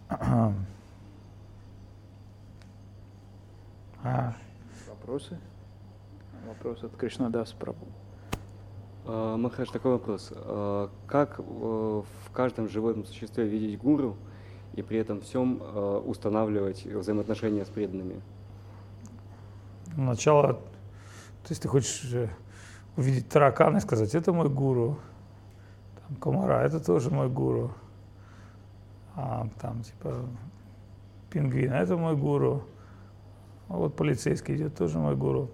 Вопросы? Вопрос от Кришнадас Прабху. Махарадж, такой вопрос. Как в каждом живом существе видеть гуру и при этом всем устанавливать взаимоотношения с преданными? Начало, то есть ты хочешь увидеть таракана и сказать, это мой гуру, там, комара, это тоже мой гуру, там типа пингвин, это мой гуру, а вот полицейский идет, тоже мой гуру.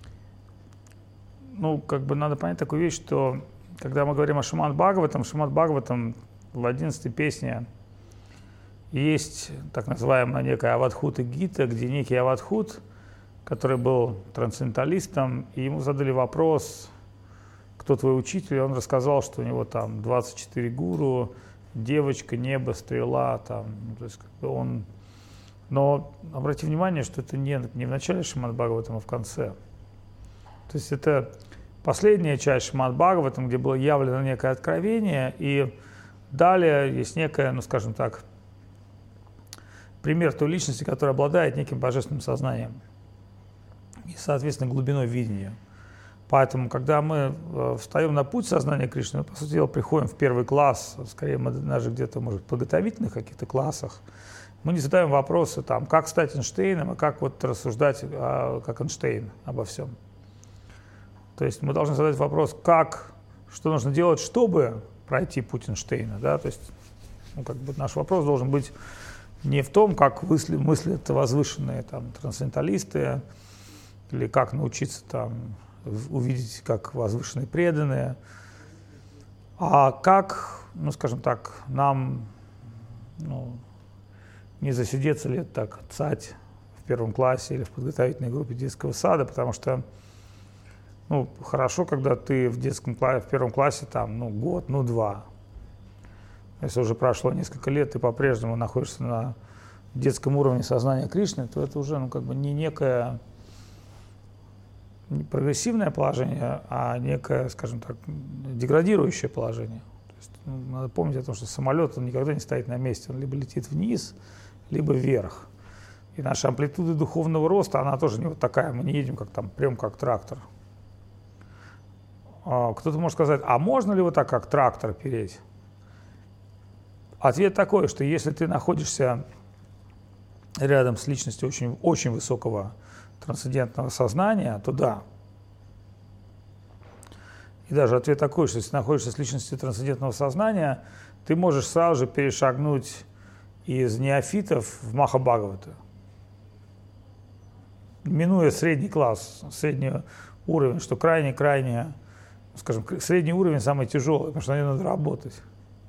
Ну, как бы надо понять такую вещь, что когда мы говорим о Шримад Бхагаватам в 11 песне есть так называемая некая Авадхута Гита, где некий Авадхут, который был трансценденталистом, и ему задали вопрос, кто твой учитель, и он рассказал, что у него там 24 гуру, девочка, небо, стрела, там, ну, то есть как бы он... Но обрати внимание, что это не в начале Шримад Бхагаватам, а в конце. То есть это последняя часть Шримад Бхагаватам, где было явлено некое откровение, и далее есть некое, ну скажем так, пример той личности, которая обладает неким божественным сознанием и, соответственно, глубиной видения. Поэтому, когда мы встаем на путь сознания Кришны, мы, по сути дела, приходим в первый класс, скорее мы даже где-то, может, в подготовительных каких-то классах, мы не задаем вопросы, там, как стать Эйнштейном, и как вот рассуждать, как Эйнштейн обо всем. То есть мы должны задать вопрос, что нужно делать, чтобы пройти путь Эйнштейна. Да? То есть ну, как бы наш вопрос должен быть не в том, как мыслят возвышенные там, трансценденталисты, или как научиться там, увидеть, как возвышенные преданные, а как, ну, скажем так, нам не засидеться лет так, цать в первом классе или в подготовительной группе детского сада, потому что ну, хорошо, когда ты в первом классе там, год, два. Если уже прошло несколько лет, ты по-прежнему находишься на детском уровне сознания Кришны, то это уже не некое не прогрессивное положение, а некое, скажем так, деградирующее положение. То есть, надо помнить о том, что самолет он никогда не стоит на месте, он либо летит вниз, либо вверх. И наша амплитуда духовного роста, она тоже не вот такая, мы не едем прям как трактор. Кто-то может сказать, а можно ли вот так, как трактор, переть? Ответ такой, что если ты находишься рядом с личностью очень, очень высокого трансцендентного сознания, то да. И даже ответ такой, что если ты находишься с личностью трансцендентного сознания, ты можешь сразу же перешагнуть из неофитов в Махабхагавата, минуя средний класс, средний уровень, что крайне, скажем, средний уровень самый тяжелый, потому что на нем надо работать.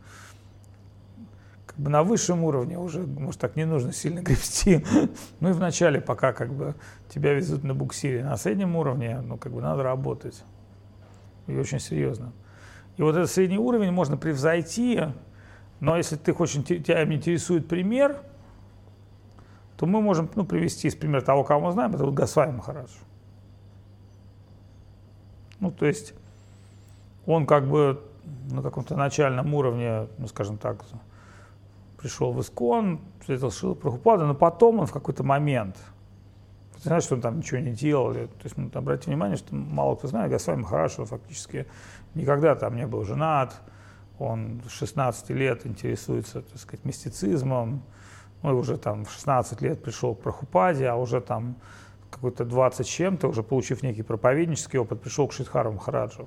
На высшем уровне уже, может, так не нужно сильно гребсти. Ну и в начале, пока тебя везут на буксире. На среднем уровне, надо работать. И очень серьезно. И вот этот средний уровень можно превзойти, но если тебя интересует пример, то мы можем привести из примера того, кого мы знаем, это вот Госвами Махарадж. То есть он на каком-то начальном уровне, скажем так, пришел в ИСККОН, встретил Шрилу Прабхупаду, но потом он в какой-то момент, ты знаешь, что он там ничего не делал, то есть, обратите внимание, что мало кто знает, Госвами Махарадж фактически никогда там не был женат, он с 16 лет интересуется, так сказать, мистицизмом, и уже там в 16 лет пришел к Прабхупаде, а уже там какой-то 20 с чем-то, уже получив некий проповеднический опыт, пришел к Шридхару Махараджу.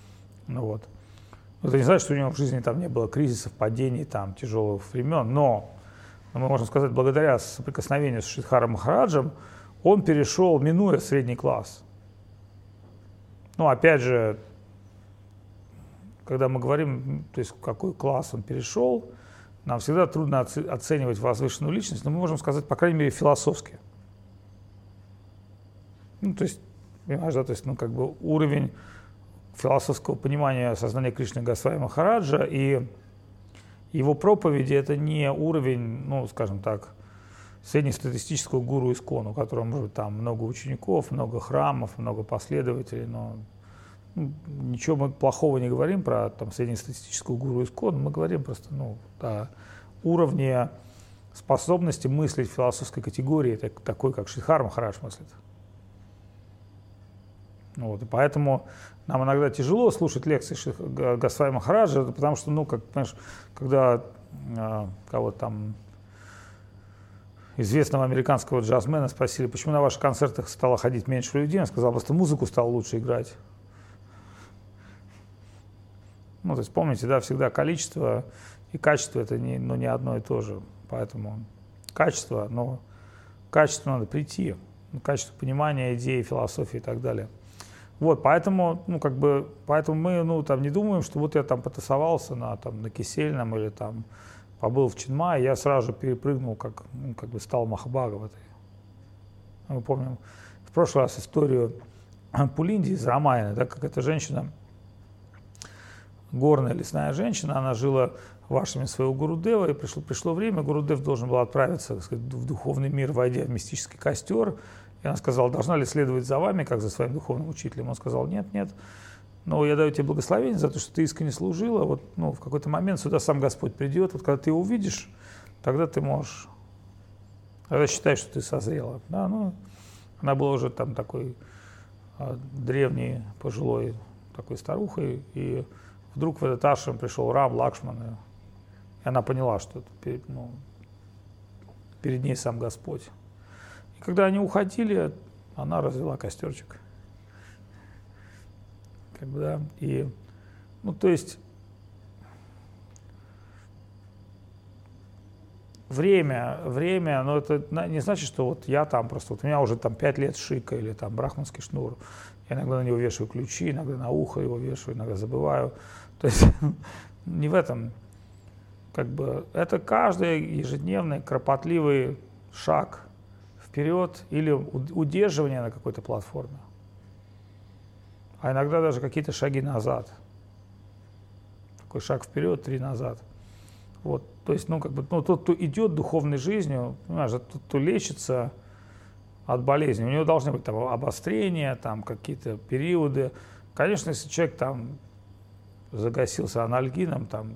Это не значит, что у него в жизни там не было кризисов, падений, там, тяжелых времен, но мы можем сказать, благодаря соприкосновению с Шридхаром Махараджем он перешел, минуя средний класс. Опять же, когда мы говорим, то есть в какой класс он перешел, нам всегда трудно оценивать возвышенную личность, но мы можем сказать, по крайней мере, философски. То есть, понимаешь, да, то есть, уровень философского понимания сознания Кришны Госвами Махараджа и его проповеди — это не уровень, скажем так, среднестатистического гуру ИСККОН, у которого, может быть, там много учеников, много храмов, много последователей, но ничего мы плохого не говорим про там, среднестатистического гуру ИСККОН, мы говорим просто о уровне способности мыслить в философской категории, такой, как Шридхар Махарадж мыслит. Вот, и поэтому нам иногда тяжело слушать лекции Госвами Махараджа, потому что, ну, как, понимаешь, когда кого-то там известного американского джазмена спросили, почему на ваших концертах стало ходить меньше людей, он сказал, просто музыку стал лучше играть. Ну, то есть, помните, да, всегда количество и качество – это не одно и то же. Поэтому качество, но к качеству надо прийти. Качество понимания идеи, философии и так далее. Вот, поэтому, ну, как бы, поэтому мы, ну, там, не думаем, что вот я там потасовался на Кисельном или там побыл в Чинмае, я сразу же перепрыгнул, как бы стал Махабхагаватой. Мы помним в прошлый раз историю Пулинди из Рамаяны, да, как эта женщина, горная лесная женщина, она жила в ашраме своего Гурудева, и пришло время, Гурудев должен был отправиться, так сказать, в духовный мир, войдя в мистический костер. И она сказала, должна ли следовать за вами, как за своим духовным учителем? Он сказал, нет, но я даю тебе благословение за то, что ты искренне служила. Вот, ну, в какой-то момент сюда сам Господь придет. Вот когда ты его увидишь, тогда ты можешь, тогда считай, что ты созрела. Да, ну, она была уже там такой древней, пожилой такой старухой, и вдруг в этот ашрам пришел Рам, Лакшман, и она поняла, что перед ней сам Господь. И когда они уходили, она развела костерчик. Как бы, да, и, ну, то есть, время, но это не значит, что вот я там просто, вот у меня уже там 5 лет шика или там брахманский шнур, я иногда на него вешаю ключи, иногда на ухо его вешаю, иногда забываю. То есть не в этом, как бы, это каждый ежедневный кропотливый шаг вперед или удерживание на какой-то платформе, а иногда даже какие-то шаги назад. Такой шаг вперед, 3 назад. Вот, то есть, ну, как бы, ну, тот, кто идет духовной жизнью, понимаешь, тот, кто лечится от болезни, у него должны быть там обострения, там какие-то периоды. Конечно, если человек там загасился анальгином, там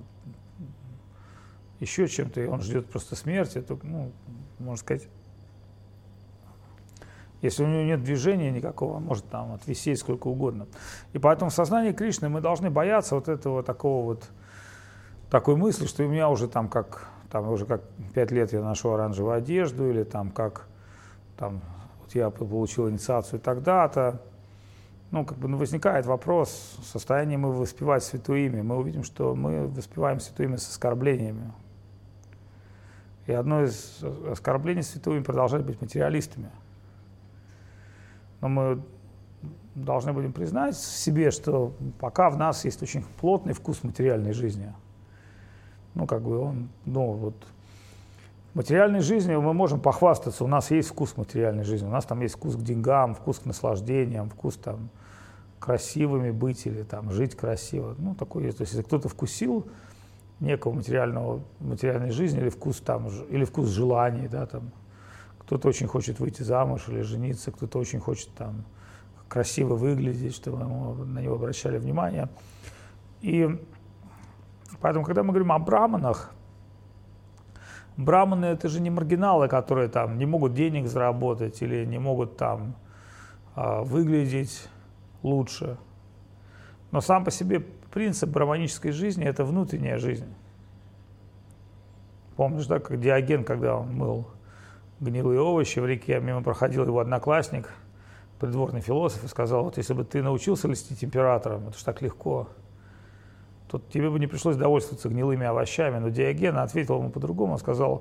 еще чем-то, и он ждет просто смерти, то, ну, можно сказать, если у него нет движения никакого, он может там отвисеть сколько угодно. И поэтому в сознании Кришны мы должны бояться вот этого такой мысли, что у меня уже там как 5 лет я ношу оранжевую одежду, или там как там вот я получил инициацию тогда-то. Ну, как бы, возникает вопрос, в состоянии мы воспевать Святое Имя. Мы увидим, что мы воспеваем Святое Имя с оскорблениями. И одно из оскорблений Святого Имя продолжать быть материалистами. Но мы должны будем признать в себе, что пока в нас есть очень плотный вкус материальной жизни. Ну, как бы он, ну, вот, материальной жизнью мы можем похвастаться, у нас есть вкус материальной жизни, у нас там есть вкус к деньгам, вкус к наслаждениям, вкус там красивыми быть или там жить красиво. Ну, такой есть. То есть, если кто-то вкусил некого материальной жизни или вкус желаний, да, там, кто-то очень хочет выйти замуж или жениться, кто-то очень хочет там красиво выглядеть, чтобы на него обращали внимание. И поэтому, когда мы говорим о браманах, браманы – это же не маргиналы, которые там не могут денег заработать или не могут там выглядеть лучше. Но сам по себе принцип браманической жизни – это внутренняя жизнь. Помнишь, да, как Диоген, когда он мыл гнилые овощи в реке, мимо проходил его одноклассник, придворный философ, и сказал, вот если бы ты научился льстить императорам, это ж так легко, то тебе бы не пришлось довольствоваться гнилыми овощами. Но Диоген ответил ему по-другому, он сказал,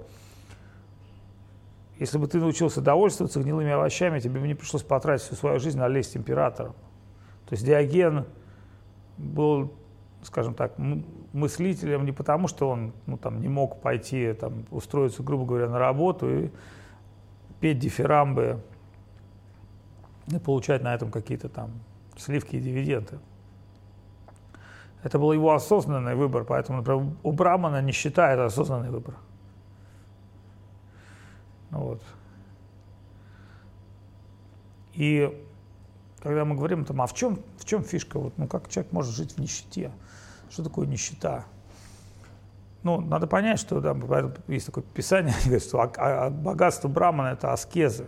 если бы ты научился довольствоваться гнилыми овощами, тебе бы не пришлось потратить всю свою жизнь на лесть императорам. То есть Диоген был, скажем так, мыслителем не потому, что он там, не мог пойти там, устроиться, грубо говоря, на работу и петь дифирамбы и получать на этом какие-то там сливки и дивиденды. Это был его осознанный выбор, поэтому, например, у брамана нищета – это осознанный выбор. Вот. И когда мы говорим, там, а в чем фишка, вот, ну, как человек может жить в нищете? Что такое нищета? Ну, надо понять, что да, есть такое писание, говорит, что богатство брамана – это аскезы.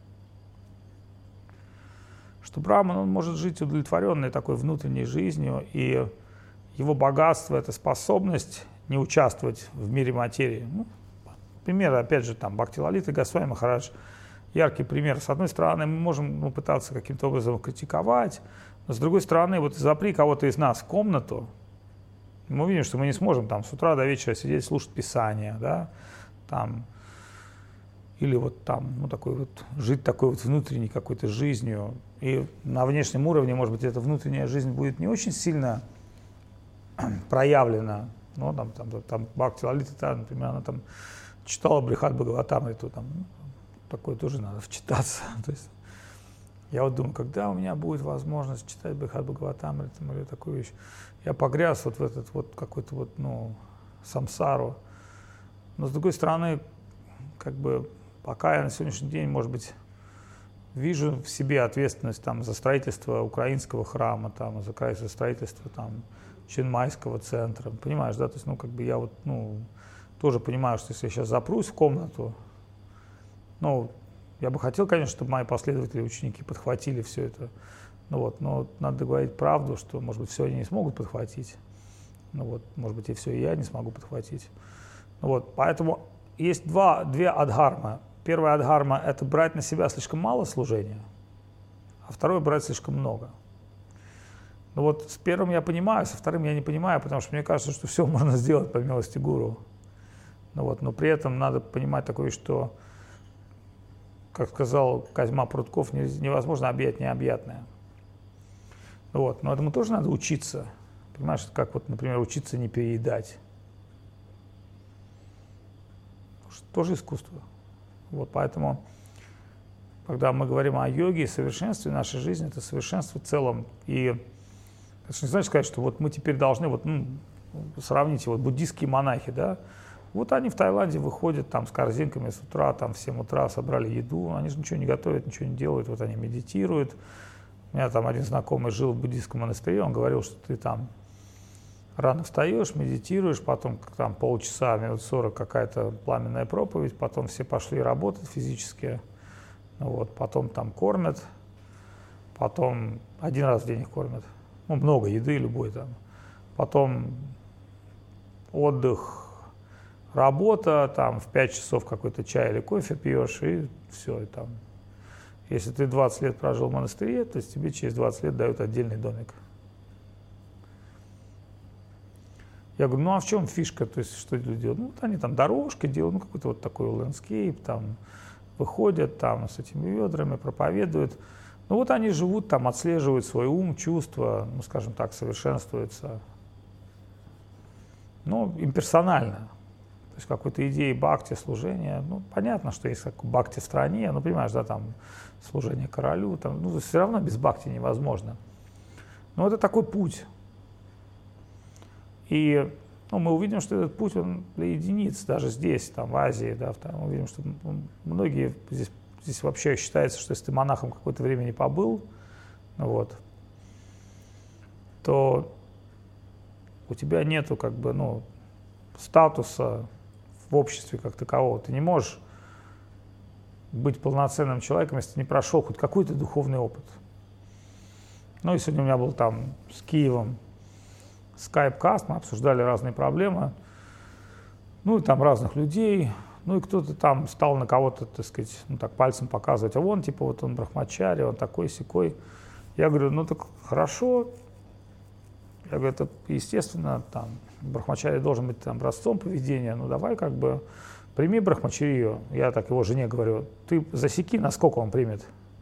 Что браман, он может жить удовлетворенной такой внутренней жизнью, и его богатство – это способность не участвовать в мире материи. Ну, пример, опять же, там, Бхакти Лалита Госвами Махарадж, яркий пример. С одной стороны, мы можем пытаться каким-то образом критиковать, но с другой стороны, вот запри кого-то из нас в комнату, мы увидим, что мы не сможем там с утра до вечера сидеть, слушать Писание, да, там, или вот там, ну, такой вот, жить такой вот внутренней какой-то жизнью. И на внешнем уровне, может быть, эта внутренняя жизнь будет не очень сильно проявлена. Ну, там Бхакти Лалита, например, она там читала Брихад Бхагаватамриту, там, такое тоже надо вчитаться. То есть, я вот думаю, когда у меня будет возможность читать Брихад Бхагаватамриту или такую вещь, я погряз вот в этот вот какой-то вот, ну, самсару. Но с другой стороны, как бы, пока я на сегодняшний день, может быть, вижу в себе ответственность там за строительство украинского храма, там, за строительство там Ченмайского центра, понимаешь, да, то есть, ну, как бы я вот, ну, тоже понимаю, что если я сейчас запрусь в комнату, ну, я бы хотел, конечно, чтобы мои последователи, ученики подхватили все это, ну вот, но надо говорить правду, что, может быть, все они не смогут подхватить, ну вот, может быть, и все и я не смогу подхватить, ну вот, поэтому есть две адхармы. Первая адхарма – это брать на себя слишком мало служения, а второе – брать слишком много. Ну вот с первым я понимаю, со вторым я не понимаю, потому что мне кажется, что все можно сделать по милости гуру. Ну вот, но при этом надо понимать такое, что, как сказал Козьма Прутков, невозможно объять необъятное. Вот, но этому тоже надо учиться. Понимаешь, как вот, например, учиться не переедать. Это тоже искусство. Вот, поэтому, когда мы говорим о йоге и совершенстве нашей жизни, это совершенство в целом. И это же не значит сказать, что вот мы теперь должны, вот, ну, сравните, вот буддийские монахи, да, вот они в Таиланде выходят там с корзинками с утра, там в 7 утра собрали еду, они же ничего не готовят, ничего не делают, вот они медитируют. У меня там один знакомый жил в буддийском монастыре, он говорил, что ты там рано встаешь, медитируешь, потом там полчаса, минут 40 какая-то пламенная проповедь, потом все пошли работать физически, вот, потом там кормят, потом один раз в день их кормят, ну, много еды любой там, потом отдых, работа, там в 5 часов какой-то чай или кофе пьешь, и все, и там. Если ты 20 лет прожил в монастыре, то тебе через 20 лет дают отдельный домик. Я говорю, ну а в чем фишка, то есть что люди делают? Ну, вот они там дорожки делают, ну какой-то вот такой ландскейп, там выходят там с этими ведрами, проповедуют. Ну вот они живут там, отслеживают свой ум, чувства, ну скажем так, совершенствуются. Ну, имперсонально. То есть какой-то идеи бхакти, служения, ну понятно, что есть как бхакти в стране, ну понимаешь, да, там служение королю, там, ну все равно без бхакти невозможно. Но это такой путь. И ну, мы увидим, что этот путь, он для единиц, даже здесь, там, в Азии, да, мы увидим, что многие здесь вообще считается, что если ты монахом какое-то время не побыл, вот, то у тебя нету как бы, ну, статуса в обществе как такового. Ты не можешь быть полноценным человеком, если ты не прошел хоть какой-то духовный опыт. Ну и сегодня у меня был там с Киевом скайп-каст, мы обсуждали разные проблемы, ну и там разных людей, ну и кто-то там стал на кого-то, так сказать, ну так пальцем показывать, а вон типа вот он брахмачари, он такой-сякой. Я говорю, ну так хорошо, я говорю, это естественно, там, брахмачари должен быть там образцом поведения, ну давай как бы прими брахмачарию. Я так его жене говорю, ты засеки, насколько он примет.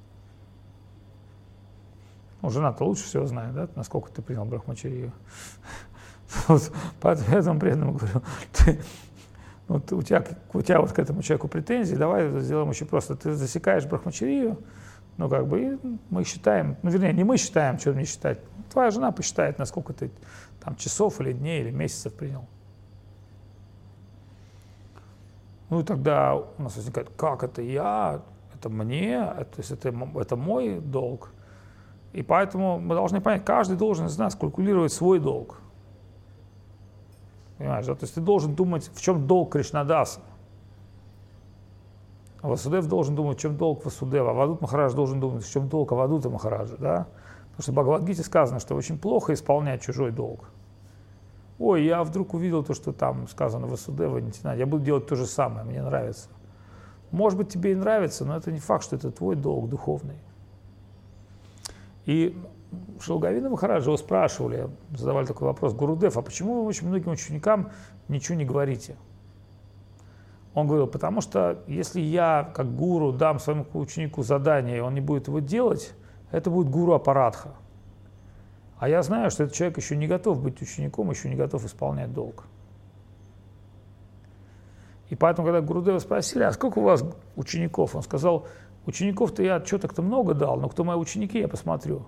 Ну, жена-то лучше всего знает, да, насколько ты принял брахмачарию. Вот, поэтому я этому преданному говорю, вот у тебя вот к этому человеку претензии, давай сделаем очень просто. Ты засекаешь брахмачарию, ну, как бы, и мы считаем, ну, вернее, не мы считаем, что мне считать, твоя жена посчитает, насколько ты там часов или дней или месяцев принял. Ну, и тогда у нас возникает, как это я, это мне, то есть это мой долг. И поэтому мы должны понять, каждый должен из нас калькулировать свой долг. Понимаешь, да? То есть ты должен думать, в чем долг Кришнадаса. Васудев должен думать, в чем долг Васудева. Авадут Махарадж должен думать, в чем долг Авадута Махараджа. Да? Потому что в Бхагавад-гите сказано, что очень плохо исполнять чужой долг. Ой, я вдруг увидел то, что там сказано Васудева, я буду делать то же самое, мне нравится. Может быть, тебе и нравится, но это не факт, что это твой долг духовный. И Шрила Говинда Махараджа его спрашивали, задавали такой вопрос: Гурудев, а почему вы очень многим ученикам ничего не говорите? Он говорил: потому что если я, как гуру, дам своему ученику задание, и он не будет его делать, это будет гуру апарадха. А я знаю, что этот человек еще не готов быть учеником, еще не готов исполнять долг. И поэтому, когда Гурудева спросили, а сколько у вас учеников? Он сказал: учеников-то я что-то много дал, но кто мои ученики, я посмотрю.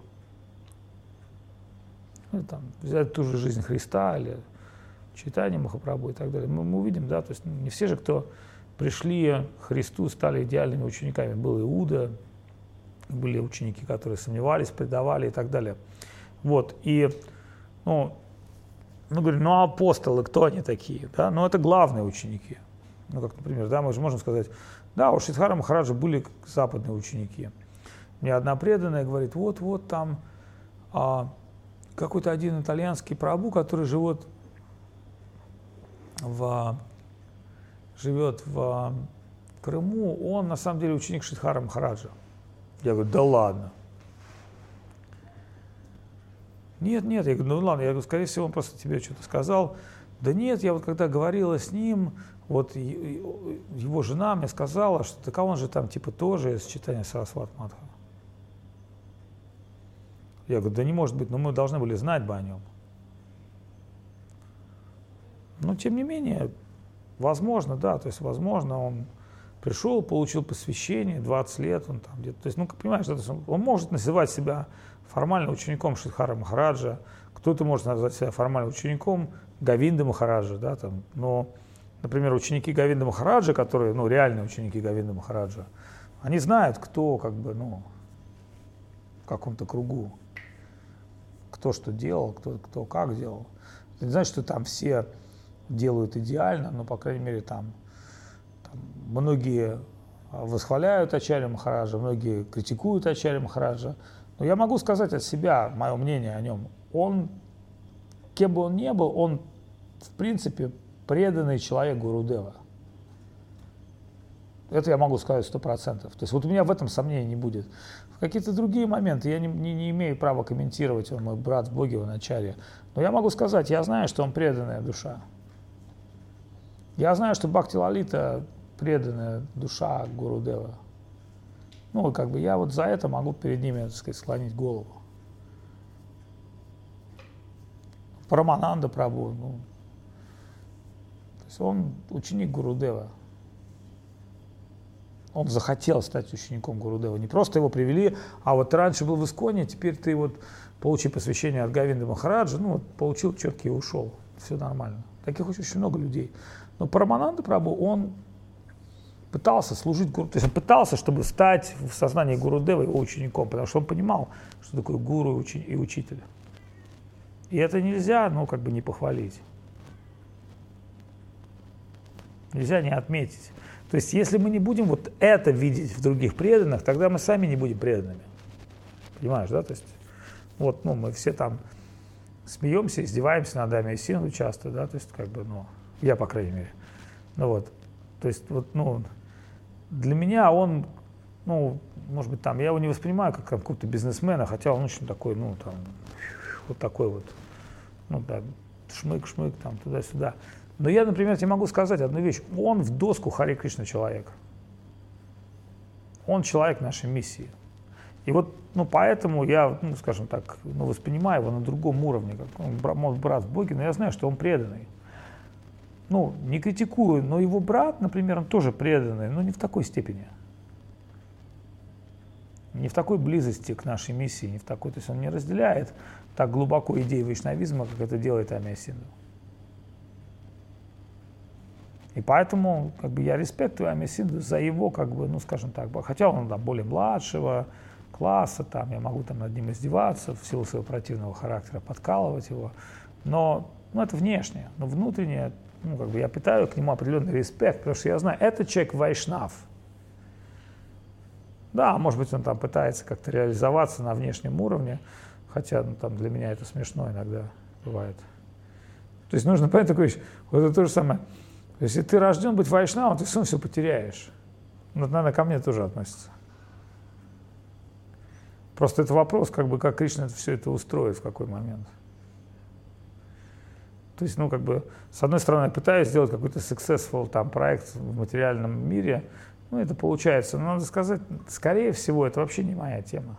Ну, там, взять ту же жизнь Христа или Чайтанья Махапрабху и так далее. Мы увидим, да, то есть не все же, кто пришли к Христу, стали идеальными учениками. Был Иуда, были ученики, которые сомневались, предавали и так далее. Вот, и, говорим, а апостолы, кто они такие? Да? Ну, это главные ученики. Ну, как, например, да, мы же можем сказать, да, у Шридхара Махараджа были западные ученики. Мне одна преданная говорит, вот там какой-то один итальянский прабху, который живет в Крыму, он на самом деле ученик Шридхара Махараджа. Я говорю, да ладно. Нет, я говорю, ну ладно, я говорю, скорее всего, он просто тебе что-то сказал. Да нет, я вот когда говорила с ним, вот его жена мне сказала, что так он же там типа тоже из читания Сарасвати Матха. Я говорю, да не может быть, но мы должны были знать бы о нем. Но тем не менее, возможно, да, то есть возможно он пришел, получил посвящение, 20 лет он там где-то, то есть, понимаешь, да, он может называть себя формально учеником Шридхара Махараджа, кто-то может назвать себя формально учеником Говинды Махараджа, да, там, но, например, ученики Говинды Махараджа, которые, реальные ученики Говинды Махараджа, они знают, кто, в каком-то кругу, кто что делал, кто как делал. Это не значит, что там все делают идеально, но, по крайней мере, там многие восхваляют Ачарья Махараджа, многие критикуют Ачарья Махараджа. Но я могу сказать от себя, мое мнение о нем. Он, кем бы он ни был, он, в принципе, преданный человек Гурудева. Это я могу сказать 100%. То есть вот у меня в этом сомнений не будет. В какие-то другие моменты я не имею права комментировать, он мой брат в Боге, он Ачарья. Но я могу сказать, я знаю, что он преданная душа. Я знаю, что Бхакти Лалита преданная душа Гурудева. Я вот за это могу перед ними, так сказать, склонить голову. Парамананда Прабху, то есть он ученик Гурудева. Он захотел стать учеником Гурудева. Не просто его привели, а вот ты раньше был в Исконе, теперь ты получи посвящение от Говинды Махараджа, получил четки и ушел. Все нормально. Таких очень много людей. Но Парамананда Прабху, он пытался служить гуру, то есть он пытался, чтобы стать в сознании Гурудева его учеником, потому что он понимал, что такое гуру и учитель. И это нельзя, не похвалить. Нельзя не отметить. То есть если мы не будем вот это видеть в других преданных, тогда мы сами не будем преданными. Понимаешь, да? То есть мы все там смеемся, издеваемся над Ами Синду часто, да, то есть я, по крайней мере. То есть для меня он, может быть, я его не воспринимаю как какого-то бизнесмена, хотя он очень такой, такой шмык, там, туда-сюда. Но я, например, тебе могу сказать одну вещь. Он в доску Харе Кришна человек. Он человек нашей миссии. И поэтому я, скажем так, воспринимаю его на другом уровне, как он мой брат в Боге, но я знаю, что он преданный. Не критикую, но его брат, например, он тоже преданный, но не в такой степени. Не в такой близости к нашей миссии, не в такой, то есть он не разделяет так глубоко идеи вайшнавизма, как это делает Ами Синду. И поэтому я респектую Ами Синду за его, скажем так, хотя он более младшего класса, я могу над ним издеваться в силу своего противного характера, подкалывать его, но ну, это внешнее, но внутреннее, ну, как бы я питаю к нему определенный респект, потому что я знаю, этот человек вайшнав. Да, может быть, он там пытается как-то реализоваться на внешнем уровне, хотя ну, там для меня это смешно иногда бывает. То есть нужно понять такую вещь, вот это то же самое. Если ты рожден быть вайшнавом, ты все потеряешь. Ну, это, наверное, ко мне тоже относится. Просто это вопрос, как бы, как Кришна все это устроит, в какой момент. То есть, ну, как бы, с одной стороны, я пытаюсь сделать какой-то successful там, проект в материальном мире, ну, это получается. Но надо сказать, скорее всего, это вообще не моя тема.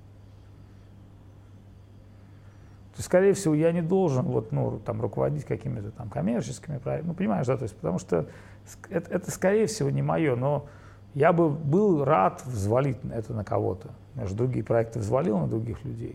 То есть, скорее всего, я не должен вот, ну, там, руководить какими-то там коммерческими проектами. Ну, понимаешь, да, то есть, потому что это, скорее всего, не мое, но я бы был рад взвалить это на кого-то. Я же другие проекты взвалил на других людей.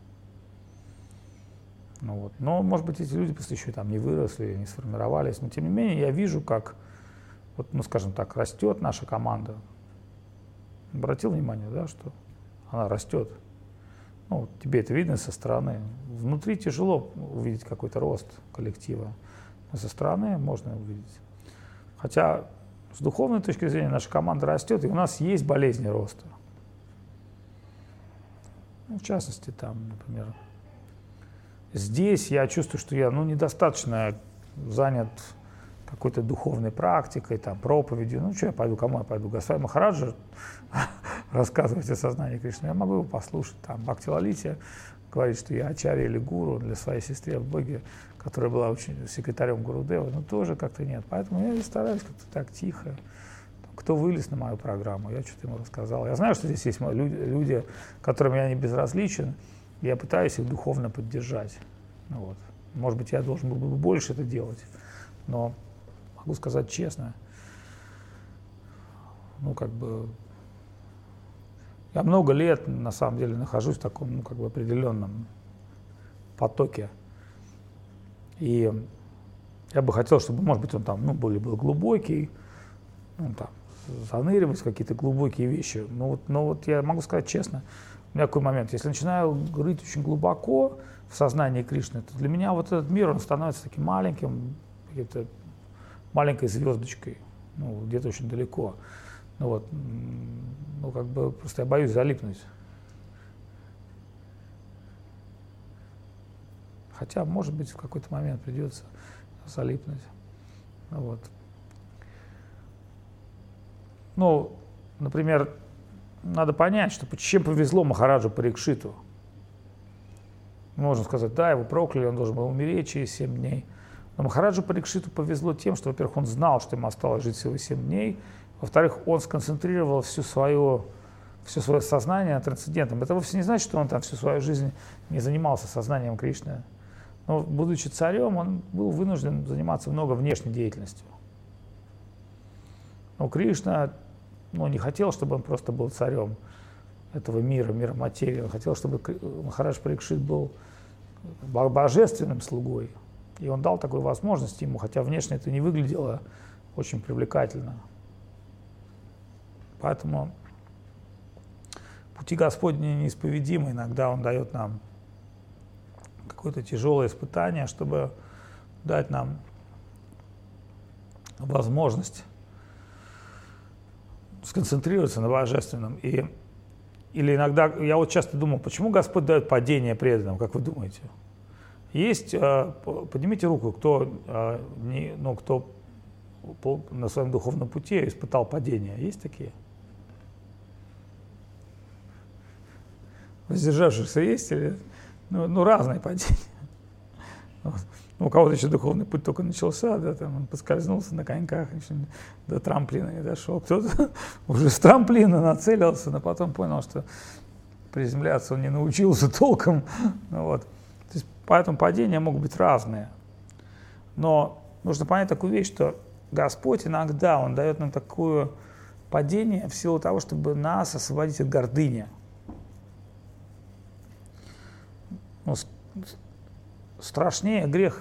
Ну, вот. Но, может быть, эти люди просто еще там не выросли, не сформировались. Но, тем не менее, я вижу, как, вот, ну, скажем так, растет наша команда. Обратил внимание, да, что она растет. Ну, тебе это видно со стороны. Внутри тяжело увидеть какой-то рост коллектива. Но со стороны можно увидеть. Хотя с духовной точки зрения наша команда растет, и у нас есть болезни роста. Ну, в частности, там, например, здесь я чувствую, что я недостаточно занят какой-то духовной практикой, там, проповедью. Ну, что я пойду, кому я пойду? Госвами Махараджа рассказывать о сознании Кришны. Я могу его послушать. Там, Бхакти Лалите говорит, что я ачарья или гуру для своей сестры в Боге, которая была очень секретарем Гурудева, но тоже как-то нет. Поэтому я стараюсь как-то так тихо. Кто вылез на мою программу, я что-то ему рассказал. Я знаю, что здесь есть люди, которым я не безразличен, и я пытаюсь их духовно поддержать. Ну, вот. Может быть, я должен был бы больше это делать, но могу сказать честно, ну, как бы, я много лет, на самом деле, нахожусь в таком, ну, как бы, определенном потоке. И я бы хотел, чтобы, может быть, он там, ну, был глубокий, ну, там, заныривать в какие-то глубокие вещи. Но вот я могу сказать честно, у меня такой момент, если начинаю рыть очень глубоко в сознании Кришны, то для меня вот этот мир, он становится таким маленьким, каким-то маленькой звездочкой, ну, где-то очень далеко. Ну, вот, ну, как бы, просто я боюсь залипнуть. Хотя, может быть, в какой-то момент придется залипнуть. Ну, вот. Ну, например, надо понять, что чем повезло Махараджу Парикшиту. Можно сказать, да, его прокляли, он должен был умереть через 7 дней. Но Махараджу Парикшиту повезло тем, что, во-первых, он знал, что ему осталось жить всего 7 дней. Во-вторых, он сконцентрировал все свое сознание на трансцендентном. Это вовсе не значит, что он там всю свою жизнь не занимался сознанием Кришны. Но, будучи царем, он был вынужден заниматься много внешней деятельностью. Но Кришна, ну, не хотел, чтобы он просто был царем этого мира материи. Он хотел, чтобы Махарадж Парикшит был божественным слугой. И он дал такую возможность ему, хотя внешне это не выглядело очень привлекательно. Поэтому пути Господни неисповедимы. Иногда Он дает нам какое-то тяжелое испытание, чтобы дать нам возможность сконцентрироваться на божественном. Или иногда, я вот часто думал, почему Господь дает падение преданным, как вы думаете? Есть, поднимите руку, кто на своем духовном пути испытал падение. Есть такие? Воздержавшихся есть? Или, ну, разные падения. Вот. Ну, у кого-то еще духовный путь только начался, да, там он поскользнулся на коньках, еще до трамплина не дошел. Кто-то уже с трамплина нацелился, но потом понял, что приземляться он не научился толком. Вот. То есть, поэтому падения могут быть разные. Но нужно понять такую вещь, что Господь иногда, Он дает нам такое падение в силу того, чтобы нас освободить от гордыни. Ну, страшнее грех.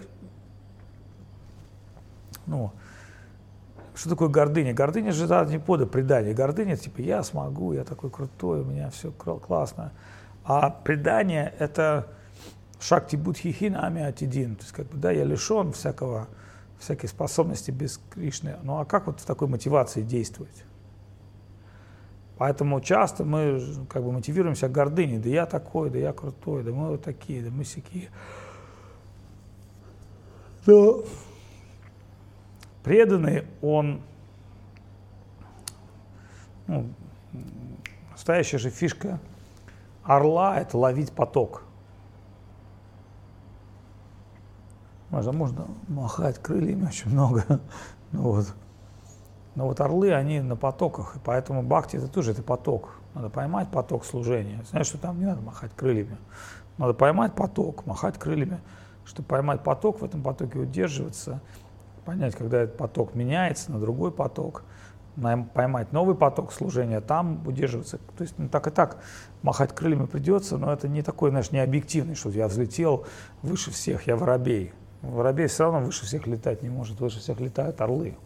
Ну, что такое гордыня? Гордыня же не подо предание. Гордыня, типа, я смогу, я такой крутой, у меня все классно. А предание – это шакти будхихи нами атидин. То есть, как бы, да, я лишен всякой способности без Кришны. Ну а как вот в такой мотивации действовать? Поэтому часто мы как бы мотивируемся гордыней. Да я такой, да я крутой, да мы вот такие, да мы сякие. Но преданный, он, ну, настоящая же фишка орла – это ловить поток. Можно махать крыльями очень много. Но вот орлы, они на потоках, и поэтому бхакти это тоже поток. Надо поймать поток служения. Знаешь, что там не надо махать крыльями. Надо поймать поток, махать крыльями. Чтобы поймать поток, в этом потоке удерживаться, понять, когда этот поток меняется на другой поток, поймать новый поток служения, там удерживаться. То есть так и так махать крыльями придется, но это не такой, знаешь, не объективный, что я взлетел выше всех, я воробей. Воробей все равно выше всех летать не может, выше всех летают орлы.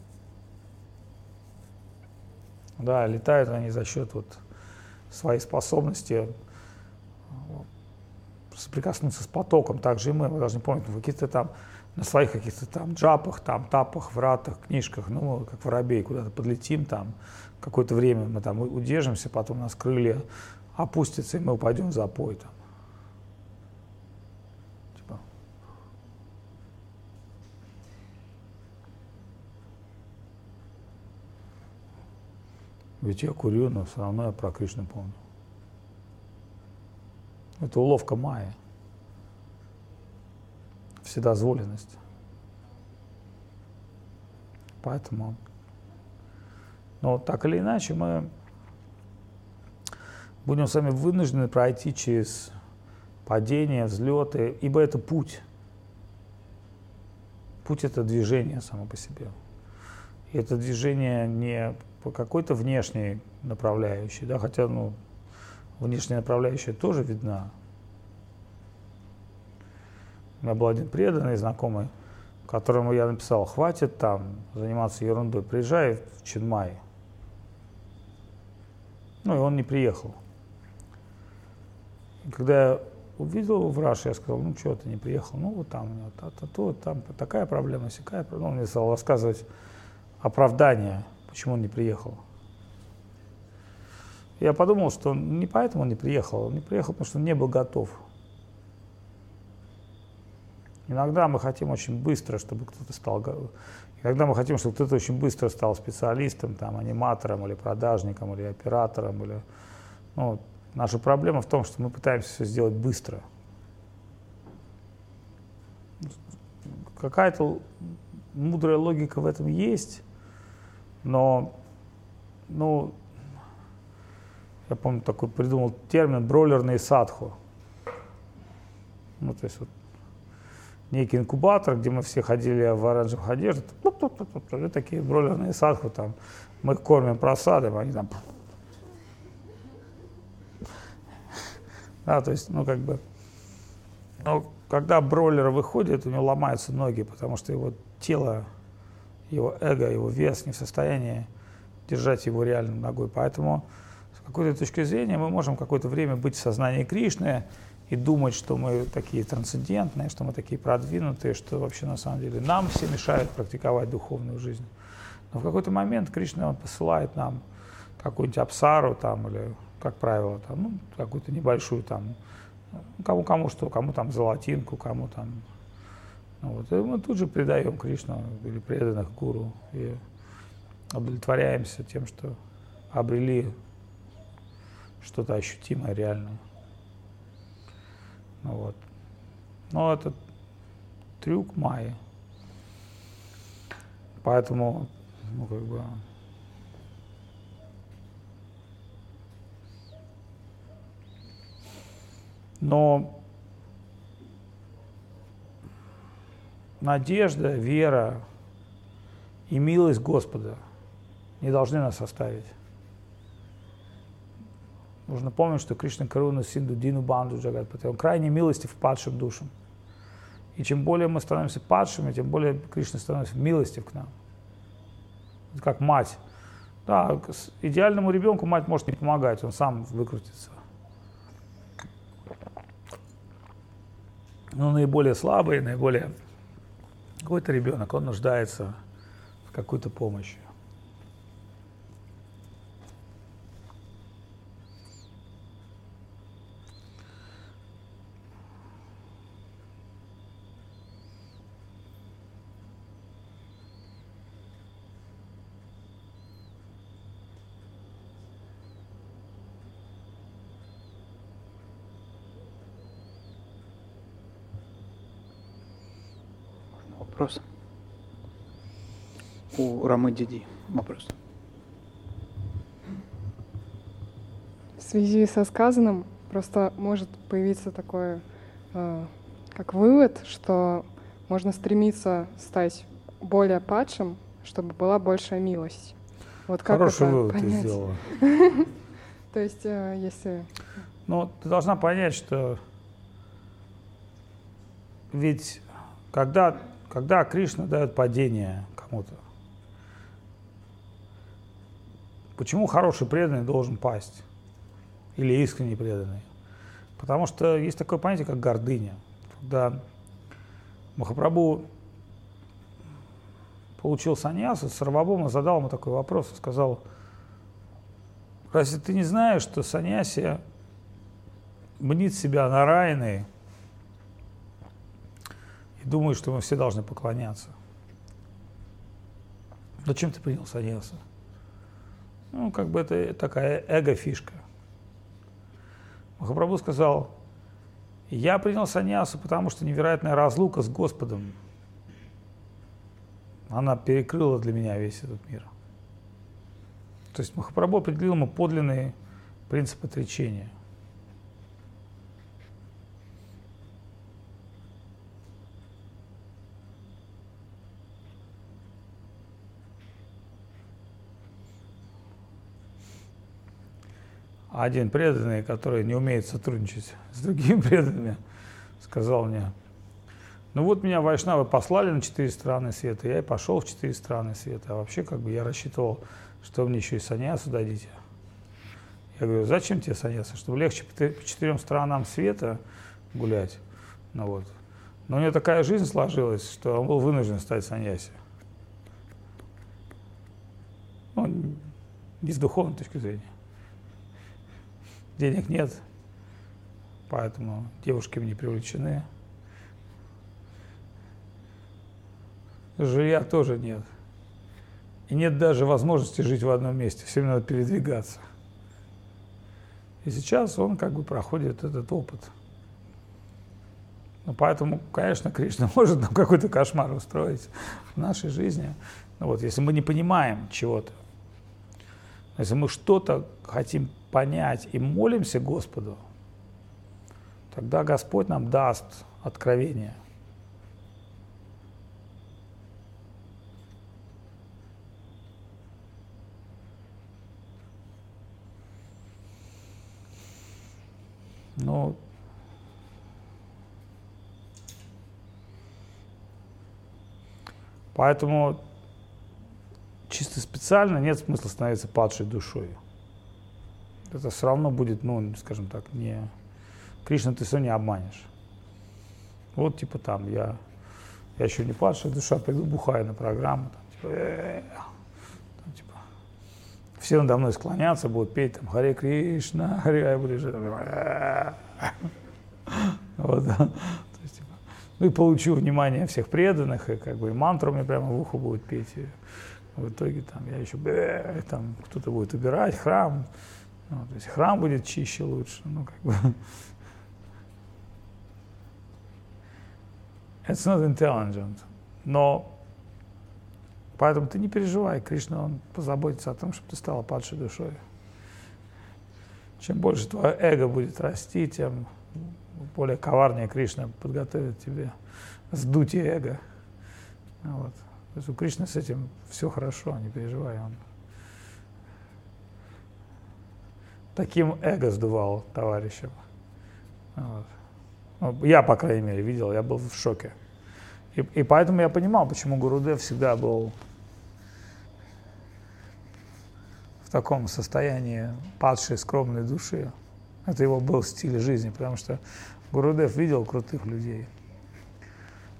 Да, летают они за счет вот своей способности соприкоснуться с потоком. Также и мы должны помнить, какие-то там на своих каких-то там джапах, там тапах, вратах, книжках, ну, как воробей, куда-то подлетим, там какое-то время мы там удержимся, потом у нас крылья опустятся, и мы упадем в запой там. Типа. Ведь я курю, но все равно я про Кришну помню. Это уловка майя. Вседозволенность. Поэтому, но так или иначе, мы будем с вами вынуждены пройти через падения, взлеты, ибо это путь. Путь – это движение само по себе. И это движение не по какой-то внешней направляющей, да, хотя, ну, внешняя направляющая тоже видна. У меня был один преданный знакомый, которому я написал: хватит там заниматься ерундой, приезжай в Ченмай. Ну и он не приехал. И когда я увидел его в Раше, я сказал: ну что ты не приехал? Ну вот там у него там такая проблема, сякая проблема. Он мне стал рассказывать оправдание, почему он не приехал. Я подумал, что не поэтому он не приехал, потому что он не был готов. Иногда мы хотим очень быстро, чтобы кто-то стал... Иногда мы хотим, чтобы кто-то очень быстро стал специалистом, там, аниматором, или продажником, или оператором. Или... Ну, наша проблема в том, что мы пытаемся все сделать быстро. Какая-то мудрая логика в этом есть, но... Ну, я помню, такой придумал термин бройлерный садху. Ну, то есть вот некий инкубатор, где мы все ходили в оранжевых одеждах, и такие бройлерные садху, там, мы их кормим просадом, они там... Да, то есть, ну, как бы... Но когда бройлер выходит, у него ломаются ноги, потому что его тело, его эго, его вес не в состоянии держать его реальной ногой. Поэтому с какой-то точки зрения мы можем какое-то время быть в сознании Кришны и думать, что мы такие трансцендентные, что мы такие продвинутые, что вообще на самом деле нам все мешают практиковать духовную жизнь. Но в какой-то момент Кришна, он посылает нам какую-нибудь апсару там, или, как правило, там, ну, какую-то небольшую там, кому что, кому там золотинку, кому там. Ну, вот. И мы тут же предаем Кришну или преданных гуру и удовлетворяемся тем, что обрели что-то ощутимое, реальное. Ну, вот. Но это трюк майи. Поэтому, ну, как бы... Но надежда, вера и милость Господа не должны нас оставить. Нужно помнить, что Кришна Каруна Синду Дину Банду Джагатпати, он крайне милостив к падшим душам. И чем более мы становимся падшими, тем более Кришна становится милостив к нам. Это как мать. Да, идеальному ребенку мать может не помогать, он сам выкрутится. ну, наиболее слабый, наиболее какой-то ребенок, он нуждается в какой-то помощи. Вопрос. У Рамы Диди вопрос. В связи со сказанным просто может появиться такое, как вывод, что можно стремиться стать более падшим, чтобы была большая милость. Вот как Хороший это вывод ты понять? сделала. То есть, если... Ну, ты должна понять, что ведь когда Кришна дает падение кому-то, почему хороший преданный должен пасть? Или искренне преданный? Потому что есть такое понятие, как гордыня. Когда Махапрабху получил саньясу, Сарвабхаума задал ему такой вопрос и сказал: разве ты не знаешь, что саньяси мнит себя Нараяной и думает, что мы все должны поклоняться? Зачем ты принял саньясу? Ну, как бы это такая эго-фишка. Махапрабху сказал: я принял саньясу, потому что невероятная разлука с Господом, она перекрыла для меня весь этот мир. То есть Махапрабху определил ему подлинный принцип отречения. А один преданный, который не умеет сотрудничать с другими преданными, сказал мне: ну вот меня вайшнавы послали на 4 страны света, я и пошел в 4 страны света. А вообще, как бы, я рассчитывал, что вы мне еще и саньясу дадите. Я говорю: зачем тебе саньяса? Чтобы легче по 4 странам света гулять. Ну вот. Но у него такая жизнь сложилась, что он был вынужден стать саньяси. Ну, не с духовной точки зрения. Денег нет, поэтому девушки не привлечены. Жилья тоже нет. И нет даже возможности жить в одном месте, все время надо передвигаться. И сейчас он как бы проходит этот опыт. Ну, поэтому, конечно, Кришна может нам какой-то кошмар устроить в нашей жизни. Ну, вот, если мы не понимаем чего-то, если мы что-то хотим понять и молимся Господу, тогда Господь нам даст откровение. Ну, поэтому чисто специально нет смысла становиться падшей душой. Это все равно будет, ну, скажем так, не... Кришна ты все не обманешь. Вот, типа, там, я еще не падшая душа, пойду бухаю на программу, там, типа, все надо мной склоняться, будут петь, там, Харе Кришна, Харе, я буду лежать, вот, да. То есть, типа, ну, и получу внимание всех преданных, и, как бы, и мантру мне прямо в ухо будут петь, и в итоге, там, я еще, там, кто-то будет убирать храм. Ну, то есть храм будет чище, лучше. Ну, как бы. It's not intelligent. Но поэтому ты не переживай. Кришна, он позаботится о том, чтобы ты стала падшей душой. Чем больше твое эго будет расти, тем более коварнее Кришна подготовит тебе сдутие эго. Вот. То есть у Кришны с этим все хорошо, не переживай. Он таким эго сдувал товарищам. Вот. Ну, я, по крайней мере, видел, я был в шоке. И поэтому я понимал, почему Гурудев всегда был в таком состоянии падшей, скромной души. Это его был стиль жизни, потому что Гурудев видел крутых людей.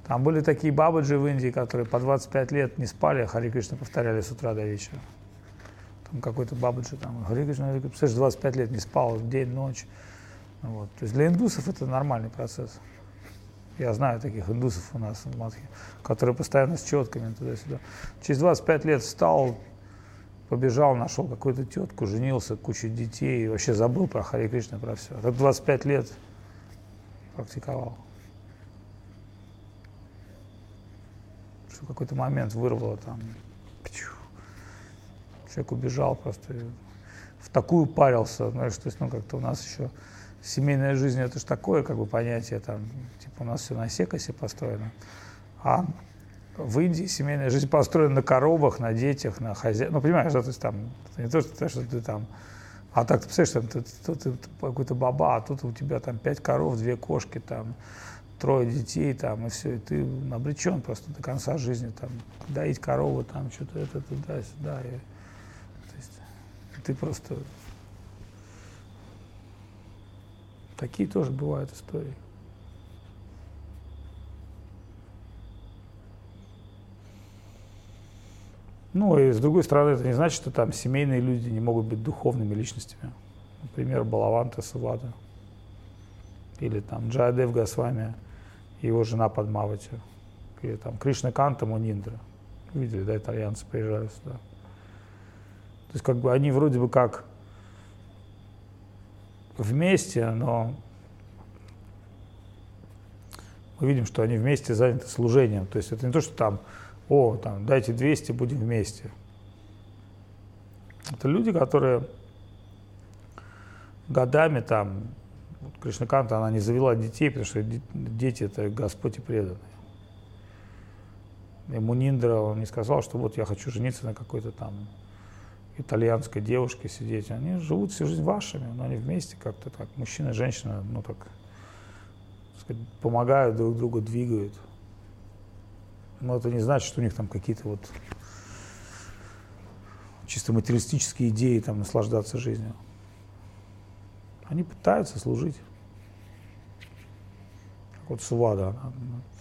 Там были такие бабаджи в Индии, которые по 25 лет не спали, а Хари Кришна повторяли с утра до вечера. Там какой-то бабаджи, там, Хари Кришна, представляешь, 25 лет не спал, день, ночь. Вот. То есть для индусов это нормальный процесс. Я знаю таких индусов у нас в Мадхе, которые постоянно с четками туда-сюда. Через 25 лет встал, побежал, нашел какую-то тетку, женился, кучу детей, и вообще забыл про Хари Кришна, про все. Так 25 лет практиковал. В какой-то момент вырвало там, человек убежал просто, в такую парился, знаешь, то есть, ну, как-то у нас еще семейная жизнь, это же такое, как бы, понятие, там, типа, у нас все на секосе построено, а в Индии семейная жизнь построена на коровах, на детях, на хозяйстве, ну, понимаешь, да, то есть, там, это не то, что ты там, а так ты представляешь, что ты какой-то баба, а тут у тебя там 5 коров, 2 кошки, там, 3 детей, там, и все, и ты обречен просто до конца жизни, там, доить корову, там, что-то это, туда-сюда, и, то есть, ты просто... Такие тоже бывают истории. Ну, и с другой стороны, это не значит, что там семейные люди не могут быть духовными личностями. Например, Балаванта Сувада. Или там Джаядев Госвами, его жена Падмавати. Или там Кришна Канта Муниндра. Видели, да, итальянцы приезжают сюда. То есть, как бы, они вроде бы как вместе, но мы видим, что они вместе заняты служением. То есть это не то, что там, там, дайте 200, будем вместе. Это люди, которые годами там, вот Кришнаканта, она не завела детей, потому что дети — это Господь и преданные. И Муниндра, он не сказал, что вот я хочу жениться на какой-то там итальянской девушке, сидеть. Они живут всю жизнь вашими, но они вместе как-то так, мужчина и женщина, ну так сказать, помогают друг другу, двигают. Но это не значит, что у них там какие-то вот чисто материалистические идеи там наслаждаться жизнью. Они пытаются служить. Как вот Сувада, она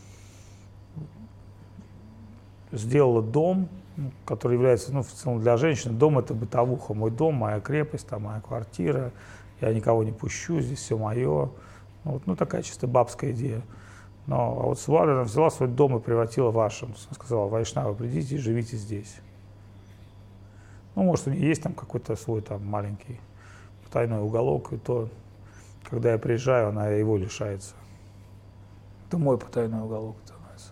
сделала дом, который является, ну, в целом для женщины, дом — это бытовуха. Мой дом, моя крепость, там, моя квартира, я никого не пущу, здесь все мое. Ну, такая чисто бабская идея. А вот Сувада, она взяла свой дом и превратила в вашим. Она сказала: вайшнавы, придите и живите здесь. Ну, может, у нее есть там какой-то свой там маленький потайной уголок, и то, когда я приезжаю, она его лишается. Это мой потайной уголок становится.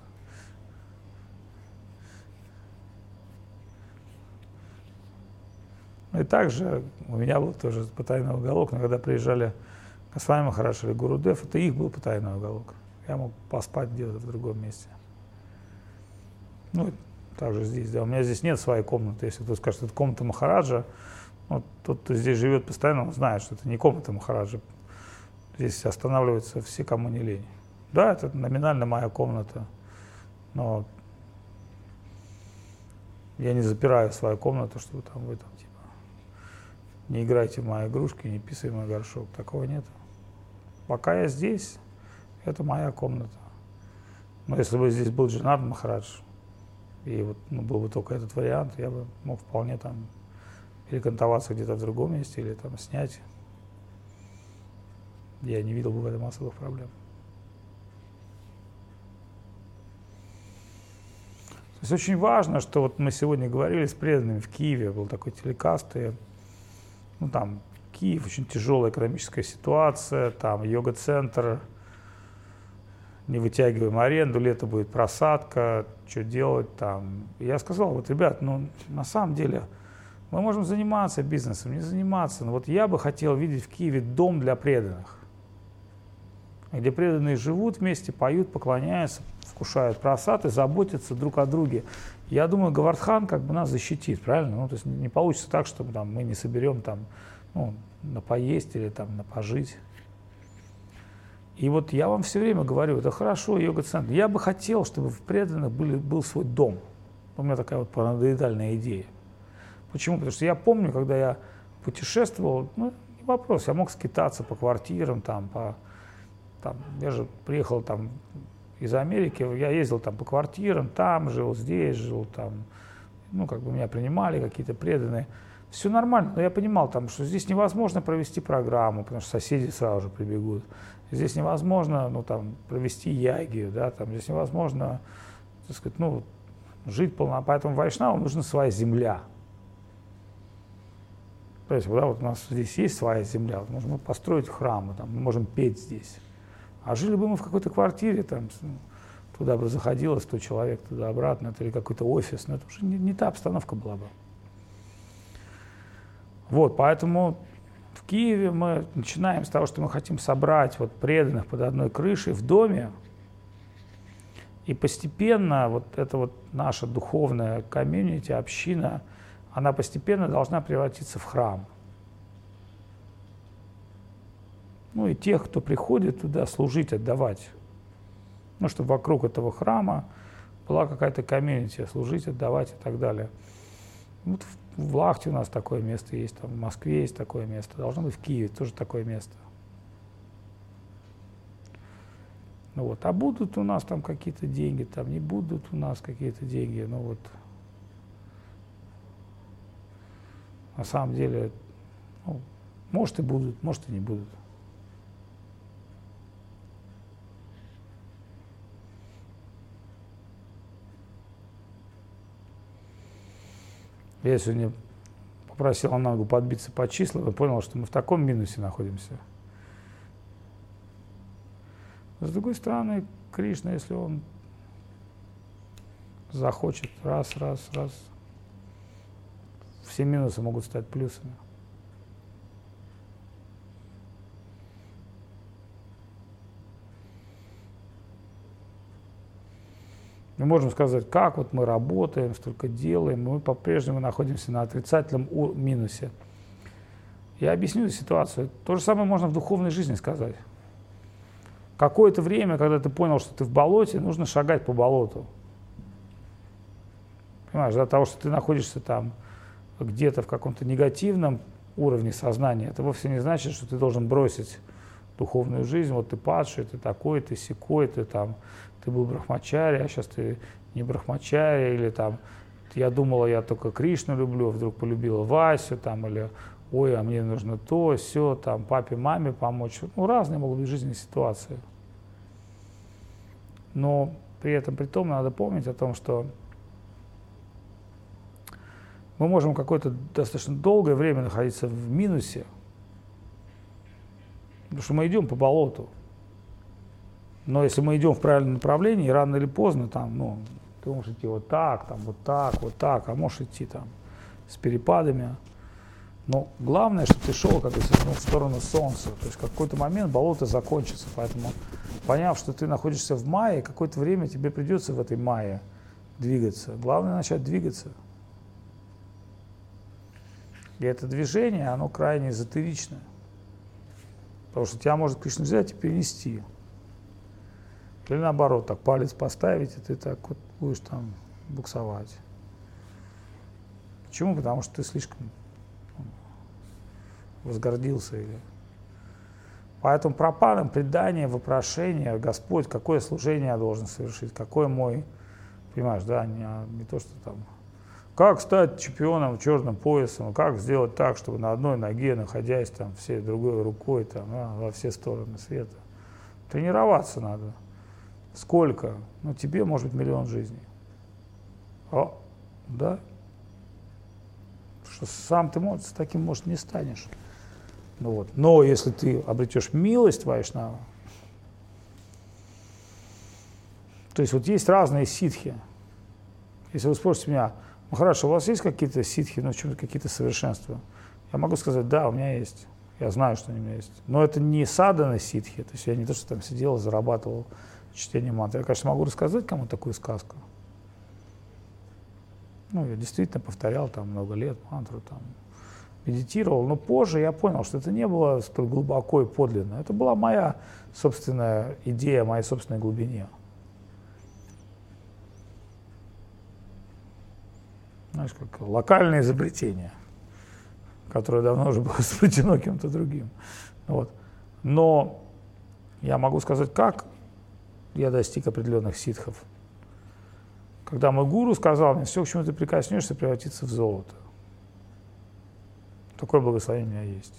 И также у меня был тоже потайной уголок, но когда приезжали Госвами Махарадж или Гурудев, это их был потайной уголок. Я мог поспать где-то в другом месте. Ну, также здесь, да. У меня здесь нет своей комнаты. Если кто скажет, что это комната Махараджа, ну, тот, кто здесь живет постоянно, он знает, что это не комната Махараджа. Здесь останавливаются все, кому не лень. Да, это номинально моя комната, но я не запираю свою комнату, чтобы там вы там типа не играйте в мои игрушки, не писай в мой горшок. Такого нет. Пока я здесь, это моя комната. Но если бы здесь был Джанард Махарадж, и вот, был бы только этот вариант, я бы мог вполне там перекантоваться где-то в другом месте или там снять. Я не видел бы в этом особых проблем. То есть очень важно, что вот мы сегодня говорили с преданными в Киеве, был такой телекаст, и там Киев, очень тяжелая экономическая ситуация, там йога-центр, не вытягиваем аренду, лето будет просадка, что делать там. И я сказал: вот, ребят, на самом деле мы можем заниматься бизнесом, не заниматься, но вот я бы хотел видеть в Киеве дом для преданных, где преданные живут вместе, поют, поклоняются, вкушают прасад и заботятся друг о друге. Я думаю, Говардхан как бы нас защитит, правильно? То есть не получится так, что там, мы не соберем там, на поесть или там на пожить. И вот я вам все время говорю: это хорошо, йога-центр. Я бы хотел, чтобы в преданных был свой дом. У меня такая вот параноидальная идея. Почему? Потому что я помню, когда я путешествовал, не вопрос, я мог скитаться по квартирам, я же приехал там из Америки, я ездил там по квартирам, там жил, здесь жил, там, ну, как бы меня принимали какие-то преданные. Все нормально, но я понимал, там, что здесь невозможно провести программу, потому что соседи сразу же прибегут. Здесь невозможно, ну, там, провести ягию, да, там, здесь невозможно, так сказать, ну, жить полно. Поэтому вайшнавам нужна своя земля. То есть, да, вот у нас здесь есть своя земля, вот можем построить храмы, там, мы можем петь здесь. А жили бы мы в какой-то квартире, там, туда бы заходило 100 человек, туда-обратно, или какой-то офис, но это уже не та обстановка была бы. Вот, поэтому в Киеве мы начинаем с того, что мы хотим собрать вот преданных под одной крышей в доме, и постепенно вот эта вот наша духовная комьюнити, община, она постепенно должна превратиться в храм. Ну и тех, кто приходит туда служить, отдавать. Ну, чтобы вокруг этого храма была какая-то комьюнити, служить, отдавать и так далее. Вот в Лахте у нас такое место есть, там, в Москве есть такое место, должно быть в Киеве тоже такое место. Ну вот, а будут у нас там какие-то деньги, там не будут у нас какие-то деньги, ну вот. На самом деле, ну, может и будут, может и не будут. Я сегодня попросил Анангу подбиться по числам и понял, что мы в таком минусе находимся. С другой стороны, Кришна, если он захочет раз, все минусы могут стать плюсами. Мы можем сказать, как вот мы работаем, столько делаем, мы по-прежнему находимся на отрицательном минусе. Я объясню ситуацию. То же самое можно в духовной жизни сказать. Какое-то время, когда ты понял, что ты в болоте, нужно шагать по болоту. Понимаешь, для того, что ты находишься там где-то в каком-то негативном уровне сознания, это вовсе не значит, что ты должен бросить духовную жизнь. Вот ты падший, ты такой, ты сякой, ты там, ты был брахмачари, а сейчас ты не брахмачари, или там, я думала, я только Кришну люблю, вдруг полюбила Васю, там, или ой, а мне нужно то, сё, там, папе, маме помочь. Ну, разные могут быть жизненные ситуации. Но при этом, при том, надо помнить о том, что мы можем какое-то достаточно долгое время находиться в минусе, потому что мы идем по болоту. Но если мы идем в правильном направлении, рано или поздно, там, ну, ты можешь идти вот так, а можешь идти там с перепадами. Но главное, чтобы ты шел, как говорится, в сторону солнца. То есть в какой-то момент болото закончится. Поэтому, поняв, что ты находишься в мае, какое-то время тебе придется в этой мае двигаться. Главное начать двигаться. И это движение, оно крайне эзотеричное. Потому что тебя может Кришна взять и перенести. Или наоборот, так палец поставить, и ты так вот будешь там буксовать. Почему? Потому что ты слишком возгордился. Поэтому пропадом, предание, вопрошение, Господь, какое служение я должен совершить, какой мой, понимаешь, да, не то, что там, как стать чемпионом черным поясом, как сделать так, чтобы на одной ноге, находясь там всей другой рукой там, во все стороны света. Тренироваться надо. Сколько? Ну, тебе, может быть, 1 000 000 жизней. О, да? Что сам ты, может, таким, может, не станешь. Ну, вот. Но если ты обретешь милость вайшнава, то есть вот есть разные ситхи. Если вы спросите меня, ну хорошо, у вас есть какие-то ситхи, ну, какие-то совершенства? Я могу сказать, да, у меня есть. Я знаю, что они у меня есть. Но это не садхана ситхи, то есть я не то, что там сидел, зарабатывал чтение мантры. Я, конечно, могу рассказать кому такую сказку. Ну, я действительно повторял там много лет мантру, там, медитировал, но позже я понял, что это не было столь глубоко и подлинно. Это была моя собственная идея, моей собственной глубине. Знаешь, как локальное изобретение, которое давно уже было изобретено кем-то другим. Вот. Но я могу сказать, как я достиг определенных ситхов. Когда мой гуру сказал мне, все, к чему ты прикоснешься, превратится в золото. Такое благословение у меня есть.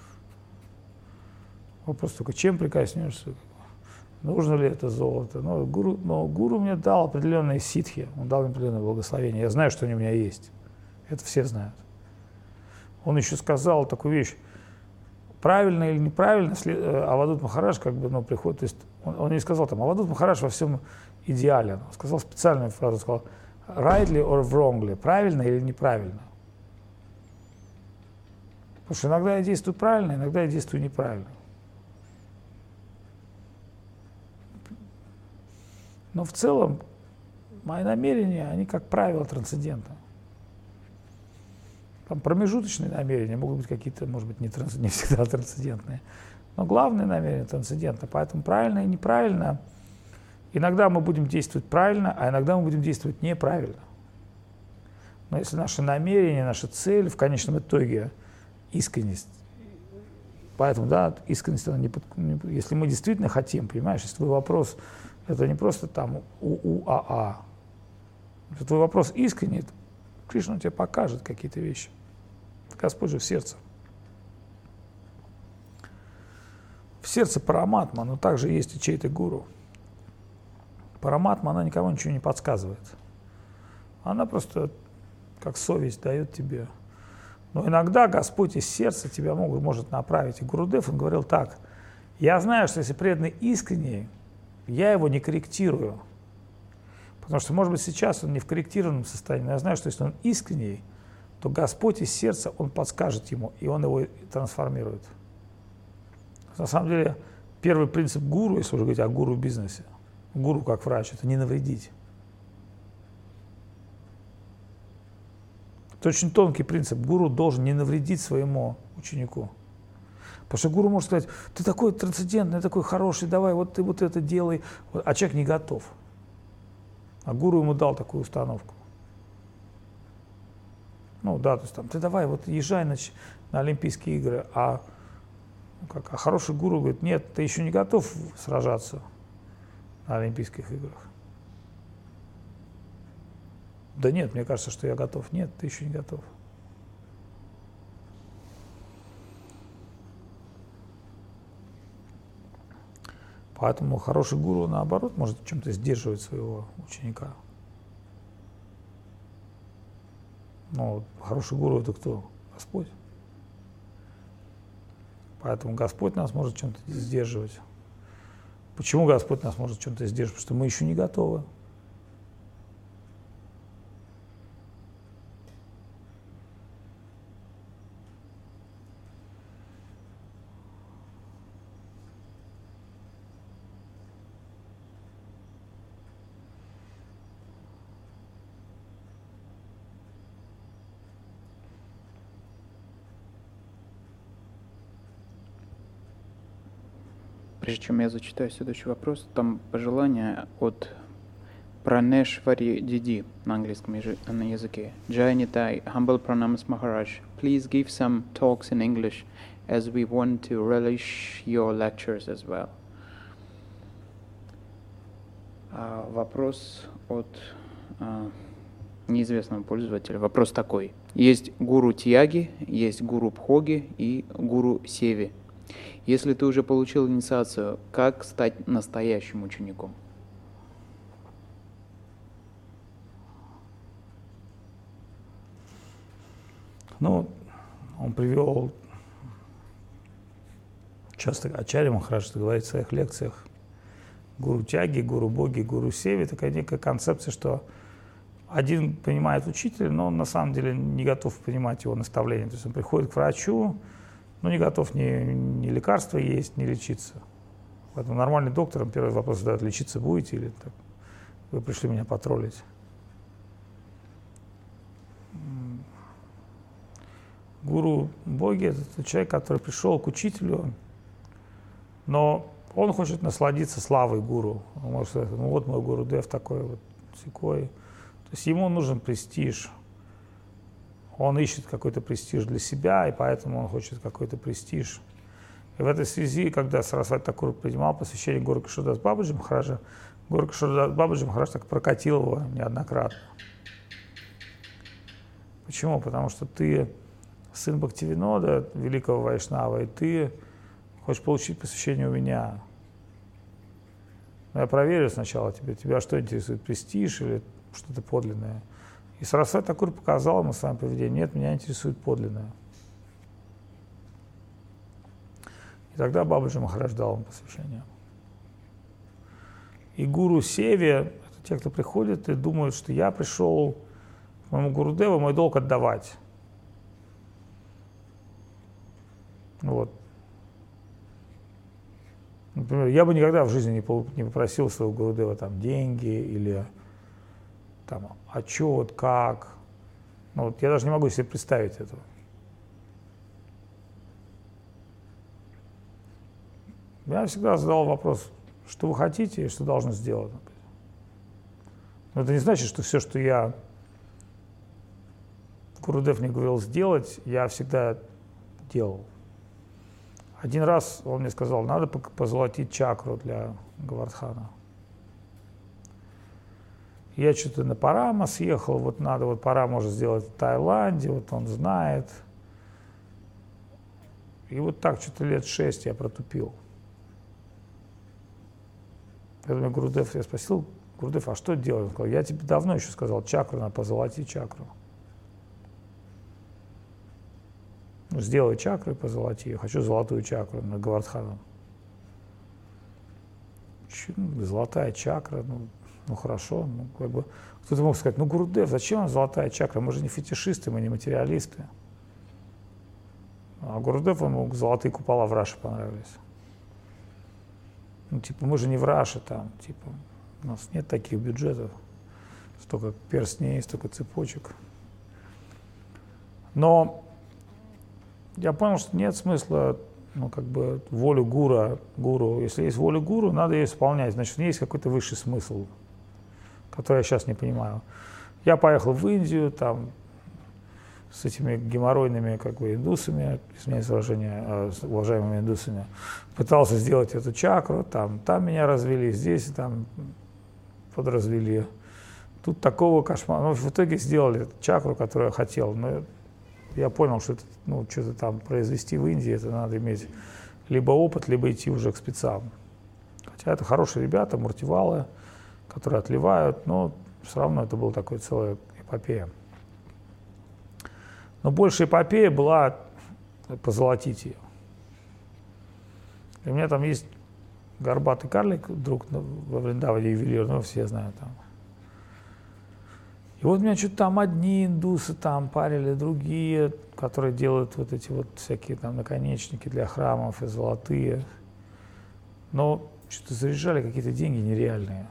Вопрос только, чем прикоснешься? Нужно ли это золото? Но гуру мне дал определенные ситхи, он дал мне определенное благословение. Я знаю, что они у меня есть. Это все знают. Он еще сказал такую вещь. Правильно или неправильно, Авадут Махарадж приходит, то есть он не сказал там, Авадут Махарадж во всем идеален. Он сказал специальную фразу, сказал rightly or wrongly, правильно или неправильно. Потому что иногда я действую правильно, иногда я действую неправильно. Но в целом мои намерения, они, как правило, трансцендентны. Там промежуточные намерения могут быть какие-то, может быть, не всегда трансцендентные. Но главное намерение трансцендентно. Поэтому правильно и неправильно. Иногда мы будем действовать правильно, а иногда мы будем действовать неправильно. Но если наше намерение, наша цель в конечном итоге искренность. Поэтому, да, искренность, она если мы действительно хотим, понимаешь, если твой вопрос, это не просто там у-у-а-а. Если твой вопрос искренний, Кришна тебе покажет какие-то вещи. Господь же в сердце. В сердце Параматма, но также есть и чей-то гуру. Параматма, она никому ничего не подсказывает. Она просто, как совесть, дает тебе. Но иногда Господь из сердца тебя может направить. И Гурудев, он говорил так: я знаю, что если преданный искренний, я его не корректирую. Потому что, может быть, сейчас он не в корректированном состоянии, но я знаю, что если он искренний, то Господь из сердца, он подскажет ему, и он его трансформирует. На самом деле, первый принцип гуру, если уже говорить о гуру в бизнесе, гуру как врач, это не навредить. Это очень тонкий принцип. Гуру должен не навредить своему ученику. Потому что гуру может сказать, ты такой трансцендентный, такой хороший, давай, вот ты вот это делай. А человек не готов. А гуру ему дал такую установку. Ну да, то есть там, ты давай, вот езжай на Олимпийские игры. А хороший гуру говорит, нет, ты еще не готов сражаться на Олимпийских играх. Да нет, мне кажется, что я готов. Нет, ты еще не готов. Поэтому хороший гуру, наоборот, может чем-то сдерживать своего ученика. Но хороший гуру – это кто? Господь. Поэтому Господь нас может чем-то сдерживать. Почему Господь нас может чем-то сдерживать? Потому что мы еще не готовы. Прежде чем я зачитаю следующий вопрос, там пожелание от Praneshwari Didi на английском языке. Jai Nitai, humble pranams Maharaj. Please give some talks in English as we want to relish your lectures as well. Вопрос от неизвестного пользователя. Вопрос такой. Есть гуру Тьяги, есть гуру Бхоги и гуру Севи. Если ты уже получил инициацию, как стать настоящим учеником? Ну, он привел, часто Ачарья Махарадж говорит в своих лекциях, гуру Тьяги, гуру Боги, гуру Севи, такая некая концепция, что один понимает учителя, но он на самом деле не готов понимать его наставления. То есть он приходит к врачу, но не готов ни лекарства есть, ни лечиться. Поэтому нормальный доктор, первый вопрос задает, лечиться будете или так? Вы пришли меня потроллить. Гуру Боги – это человек, который пришел к учителю, но он хочет насладиться славой гуру. Он может сказать, ну вот мой Гурудев такой вот, сякой. То есть ему нужен престиж. Он ищет какой-то престиж для себя, и поэтому он хочет какой-то престиж. И в этой связи, когда Сарасвати Такур принимал посвящение Гуру Кишордас Бабаджи Махараджа, Гуру Кишордас Бабаджи Махарадж так прокатил его неоднократно. Почему? Потому что ты сын Бхактивинода, великого Вайшнава, и ты хочешь получить посвящение у меня. Но я проверю сначала тебе. Тебя что интересует, престиж или что-то подлинное? И Сарасвати Такур показал ему своим поведением: нет, меня интересует подлинное. И тогда Бабаджи Махарадж дал ему посвящение. И гуру Севе, это те, кто приходит и думают, что я пришел к моему Гурудеву, мой долг отдавать. Вот. Например, я бы никогда в жизни не попросил своего Гурудева там деньги или там отчет, как. Ну, вот я даже не могу себе представить этого. Я всегда задавал вопрос, что вы хотите и что должны сделать. Но это не значит, что все, что Гурудев мне говорил сделать, я всегда делал. Один раз он мне сказал, надо позолотить чакру для Гавардхана. Я что-то на Парама съехал, вот надо, вот Парама может сделать в Таиланде, вот он знает. И вот так что-то лет 6 я протупил. Когда меня Гурудев, я спросил, Гурудев, а что делать? Он сказал, я тебе давно еще сказал, чакру надо позолотить чакру. Ну, сделай чакру и позолоти. Я хочу золотую чакру на Гавардхана. Золотая чакра, ну хорошо. Ну, как бы, кто-то мог сказать, ну Гурудев, зачем вам золотая чакра? Мы же не фетишисты, мы не материалисты. А Гурудев, ему золотые купола в Раше понравились. Ну, типа, мы же не в Раше там, типа, у нас нет таких бюджетов, столько перстней, столько цепочек. Но я понял, что нет смысла, ну, как бы, волю гуру. Если есть воля гуру, надо ее исполнять. Значит, в ней есть какой-то высший смысл, который я сейчас не понимаю. Я поехал в Индию, там, с этими геморройными, как бы, индусами, извиняюсь выражение, с уважаемыми индусами, пытался сделать эту чакру, там меня развели, здесь там подразвели. Тут такого кошмара. Ну, в итоге сделали чакру, которую я хотел. Но я понял, что это, ну, что-то там произвести в Индии, это надо иметь либо опыт, либо идти уже к спецам. Хотя это хорошие ребята, муртивалы, которые отливают, но все равно это была такая целая эпопея. Но больше эпопея была позолотить ее. И у меня там есть горбатый карлик, друг во Вриндаване, ювелир, ну, все знают там. И вот меня что-то там одни индусы там парили, другие, которые делают вот эти вот всякие там наконечники для храмов и золотые. Но что-то заряжали какие-то деньги нереальные.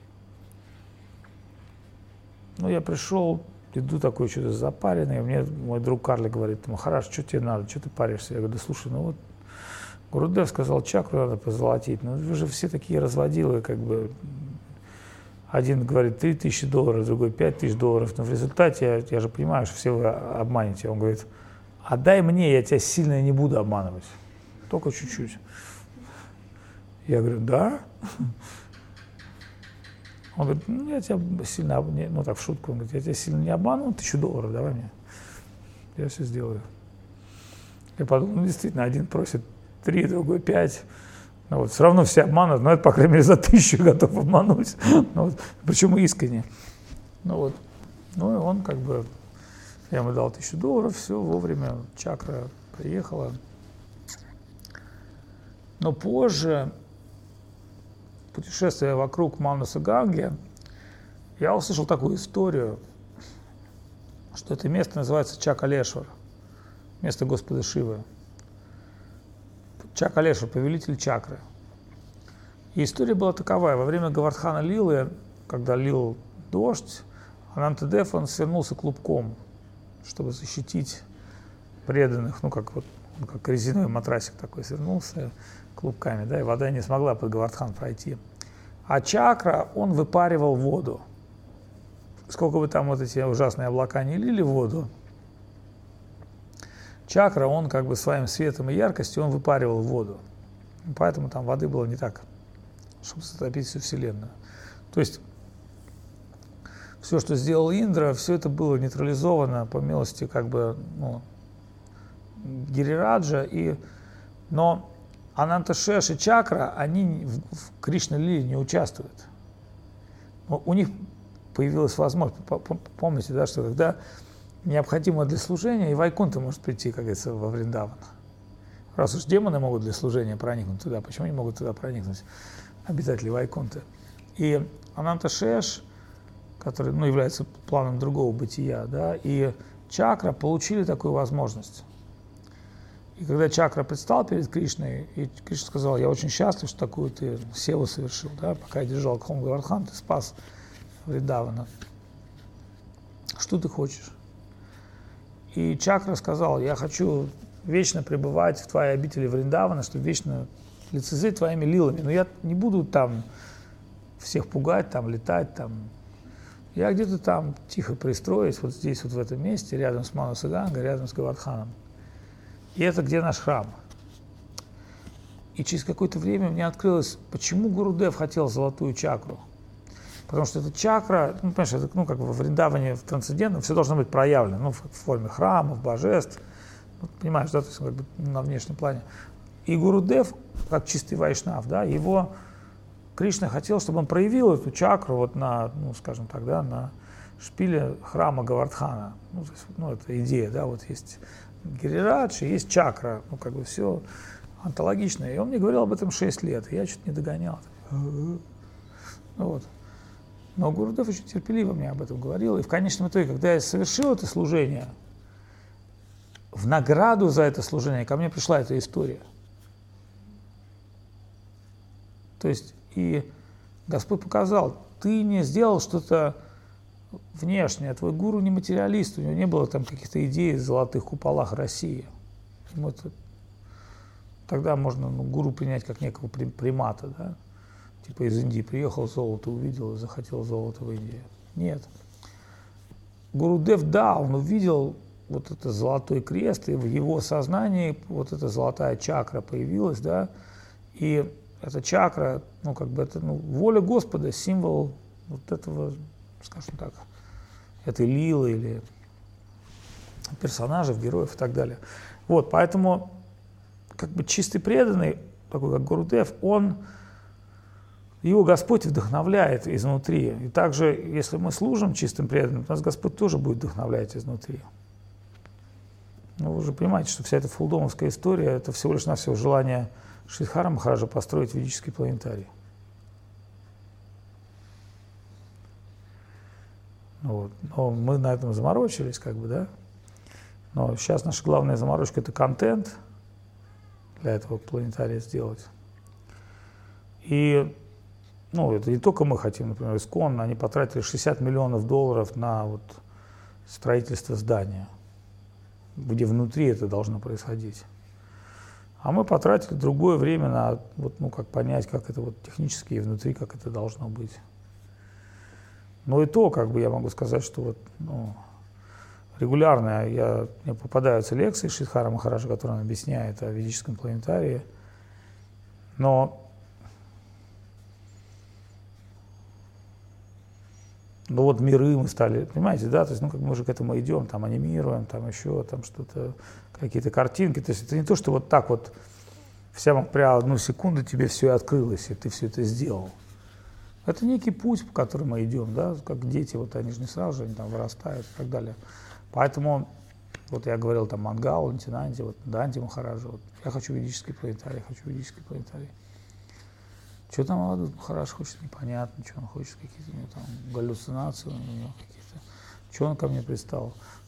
Ну, я пришел, иду такой что-то запаренный, мне мой друг Карли говорит, Махарадж, что тебе надо, что ты паришься? Я говорю, да слушай, ну вот Гурудев сказал, чакру надо позолотить, ну вы же все такие разводилы, как бы. Один говорит $3000, другой $5000, но в результате я же понимаю, что все вы обманете. Он говорит, а дай мне, я тебя сильно не буду обманывать, только чуть-чуть. Я говорю, да? Он говорит, ну я тебя сильно, ну так в шутку, он говорит, я тебя сильно не обману, $1000 давай мне, я все сделаю. Я подумал, ну действительно, один просит 3, другой 5. Ну, вот, все равно все обманывают, но это, по крайней мере, за 1000 готов обмануть. Ну, вот, причем искренне. Ну, вот. Ну и он как бы, я ему дал $1000, все, вовремя чакра приехала. Но позже, путешествуя вокруг Манаса Ганги, я услышал такую историю, что это место называется Чакалешвар, место Господа Шивы. Чакалешвар, повелитель чакры. И история была таковая. Во время Гавардхана Лилы, когда лил дождь, Анантадев, он свернулся клубком, чтобы защитить преданных, ну, как вот, как резиновый матрасик такой свернулся клубками, да, и вода не смогла под Гавардхан пройти. А чакра, он выпаривал воду. Сколько бы там вот эти ужасные облака не лили в воду, чакра, он как бы своим светом и яркостью, он выпаривал воду. Поэтому там воды было не так, чтобы затопить всю Вселенную. То есть все, что сделал Индра, все это было нейтрализовано по милости как бы, Гирираджа. Но Ананта-Шеш и чакра, они в Кришна-лиле не участвуют. Но у них появилась возможность, помните, да, что когда необходимо для служения, и Вайкунта может прийти, как говорится, во Вриндаван. Раз уж демоны могут для служения проникнуть туда, почему не могут туда проникнуть обитатели Вайкунты? И Ананта-Шеш, который является планом другого бытия, да, и чакра получили такую возможность. И когда чакра предстал перед Кришной, и Кришна сказал: я очень счастлив, что такую ты севу совершил, да, пока я держал Кхом Гавардхан, ты спас Вриндавана. Что ты хочешь? И чакра сказал: я хочу вечно пребывать в твоей обители Вриндавана, чтобы вечно лицезреть твоими лилами. Но я не буду там всех пугать, там летать, там. Я где-то там тихо пристроюсь, вот здесь, вот в этом месте, рядом с Манаса Гангой, рядом с Гавардханом. И это где наш храм. И через какое-то время мне открылось, почему Гурудев хотел золотую чакру. Потому что эта чакра, понимаешь, это, как бы в Вриндаване, в трансцендентном, все должно быть проявлено, в форме храмов, божеств. Понимаешь, да, то есть как бы на внешнем плане. И Гурудев, как чистый вайшнав, да, его Кришна хотел, чтобы он проявил эту чакру вот на, скажем так, да, на шпиле храма Гавардхана. Это идея, да, вот есть Гирирадж, есть чакра, как бы все онтологично. И он мне говорил об этом 6 лет, и я что-то не догонял. Но Гурудев очень терпеливо мне об этом говорил. И в конечном итоге, когда я совершил это служение, в награду за это служение ко мне пришла эта история. То есть, и Господь показал, ты не сделал что-то внешнее, твой гуру не материалист, у него не было там каких-то идей в золотых куполах России. Тогда можно гуру принять как некого примата, да? Типа из Индии приехал, золото увидел и захотел золото в Индии. Нет. Гурудев, да, он увидел вот этот золотой крест, и в его сознании вот эта золотая чакра появилась, да, и эта чакра, это воля Господа, символ вот этого, скажем так, этой лилы или персонажей, героев и так далее. Вот, поэтому как бы чистый преданный, такой как Гурудев, его Господь вдохновляет изнутри. И также, если мы служим чистым преданным, нас Господь тоже будет вдохновлять изнутри. Вы же понимаете, что вся эта фулдомовская история – это всего лишь навсего желание Шридхара Махараджа построить ведический планетарий. Но мы на этом заморочились, да. Но сейчас наша главная заморочка – это контент для этого планетария сделать. И это не только мы хотим, например, ИСККОН, они потратили $60 миллионов на строительство здания, где внутри это должно происходить. А мы потратили другое время на как понять, как это технически и внутри, как это должно быть. Но и то, я могу сказать, что регулярно мне попадаются лекции Шридхара Махараджа, которые он объясняет о ведическом планетарии. Но миры мы стали, понимаете, да, то есть, мы же к этому идем, там анимируем, там еще, там что-то, какие-то картинки, то есть это не то, что так при 1 секунду тебе все открылось, и ты все это сделал. Это некий путь, по которому мы идем, да, как дети, они же не сразу же, они там вырастают и так далее. Поэтому, я говорил там Мангал, Лантинанди, Данди Махараджа, я хочу ведический планетарий, Что там Авадут Махарадж хочет, непонятно, что он хочет, какие-то у него там галлюцинации, у него какие-то. Что он ко мне пристал?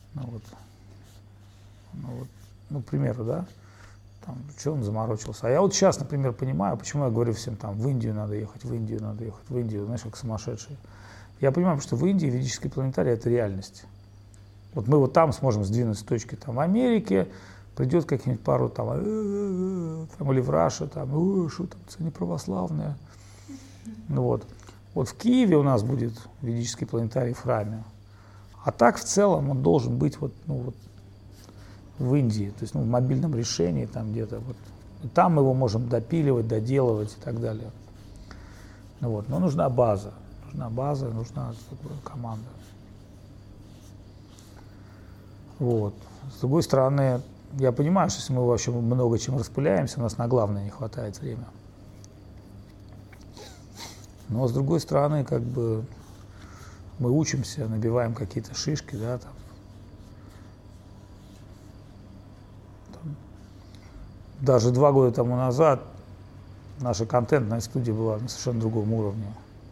К примеру, да, что он заморочился. А я сейчас, например, понимаю, почему я говорю всем в Индию надо ехать, знаешь, как сумасшедшие. Я понимаю, что в Индии ведический планетарий – это реальность. Мы там сможем сдвинуть с точки в Америке, придет какие-нибудь пару или в Раше, что там, это не православное. В Киеве у нас будет ведический планетарий в храме. А так в целом он должен быть в Индии, то есть в мобильном решении там где-то. Вот. И там мы его можем допиливать, доделывать и так далее. Вот. Но нужна база, нужна команда. Вот. С другой стороны, я понимаю, что если мы вообще много чем распыляемся, у нас на главное не хватает времени. Но с другой стороны, как бы мы учимся, набиваем какие-то шишки, да, там. Даже 2 года тому назад наша контентная студия была на совершенно другом уровне.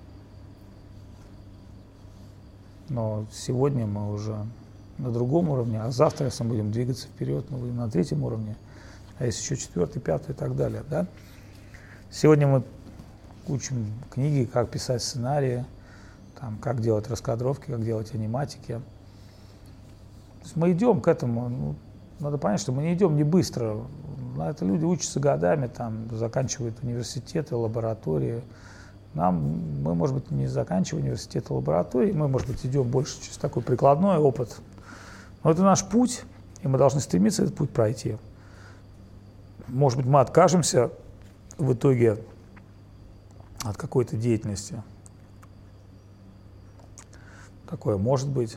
Но сегодня мы уже на другом уровне, а завтра, если мы будем двигаться вперед, мы будем на 3-м уровне, а есть еще 4-й, 5-й и так далее. Да? Сегодня мы учим книги, как писать сценарии, там, как делать раскадровки, как делать аниматики. То есть мы идем к этому. Ну, надо понять, что мы не идем не быстро. На это люди учатся годами, там, заканчивают университеты, лаборатории. Мы, может быть, не заканчиваем университеты, лаборатории, мы, может быть, идем больше через такой прикладной опыт. Но это наш путь, и мы должны стремиться этот путь пройти. Может быть, мы откажемся в итоге от какой-то деятельности. Такое может быть.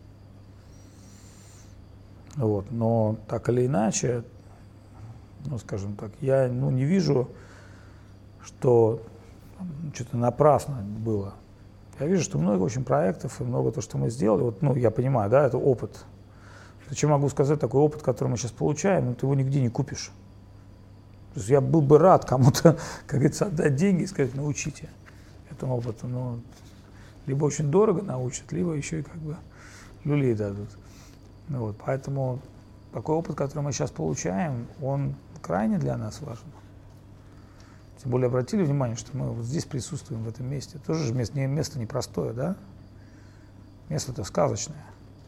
Вот. Но так или иначе, ну, скажем так, я не вижу, что что-то напрасно было. Я вижу, что много очень проектов и много то, что мы сделали. Вот, я понимаю, да, это опыт. Зачем могу сказать, такой опыт, который мы сейчас получаем, ты его нигде не купишь. То есть я был бы рад кому-то, как говорится, отдать деньги и сказать, научите этому опыту. Но либо очень дорого научат, либо еще и как бы люлей дадут. Вот, поэтому такой опыт, который мы сейчас получаем, он крайне для нас важен. Тем более обратили внимание, что мы вот здесь присутствуем, в этом месте. Тоже же место непростое, да? Место-то сказочное.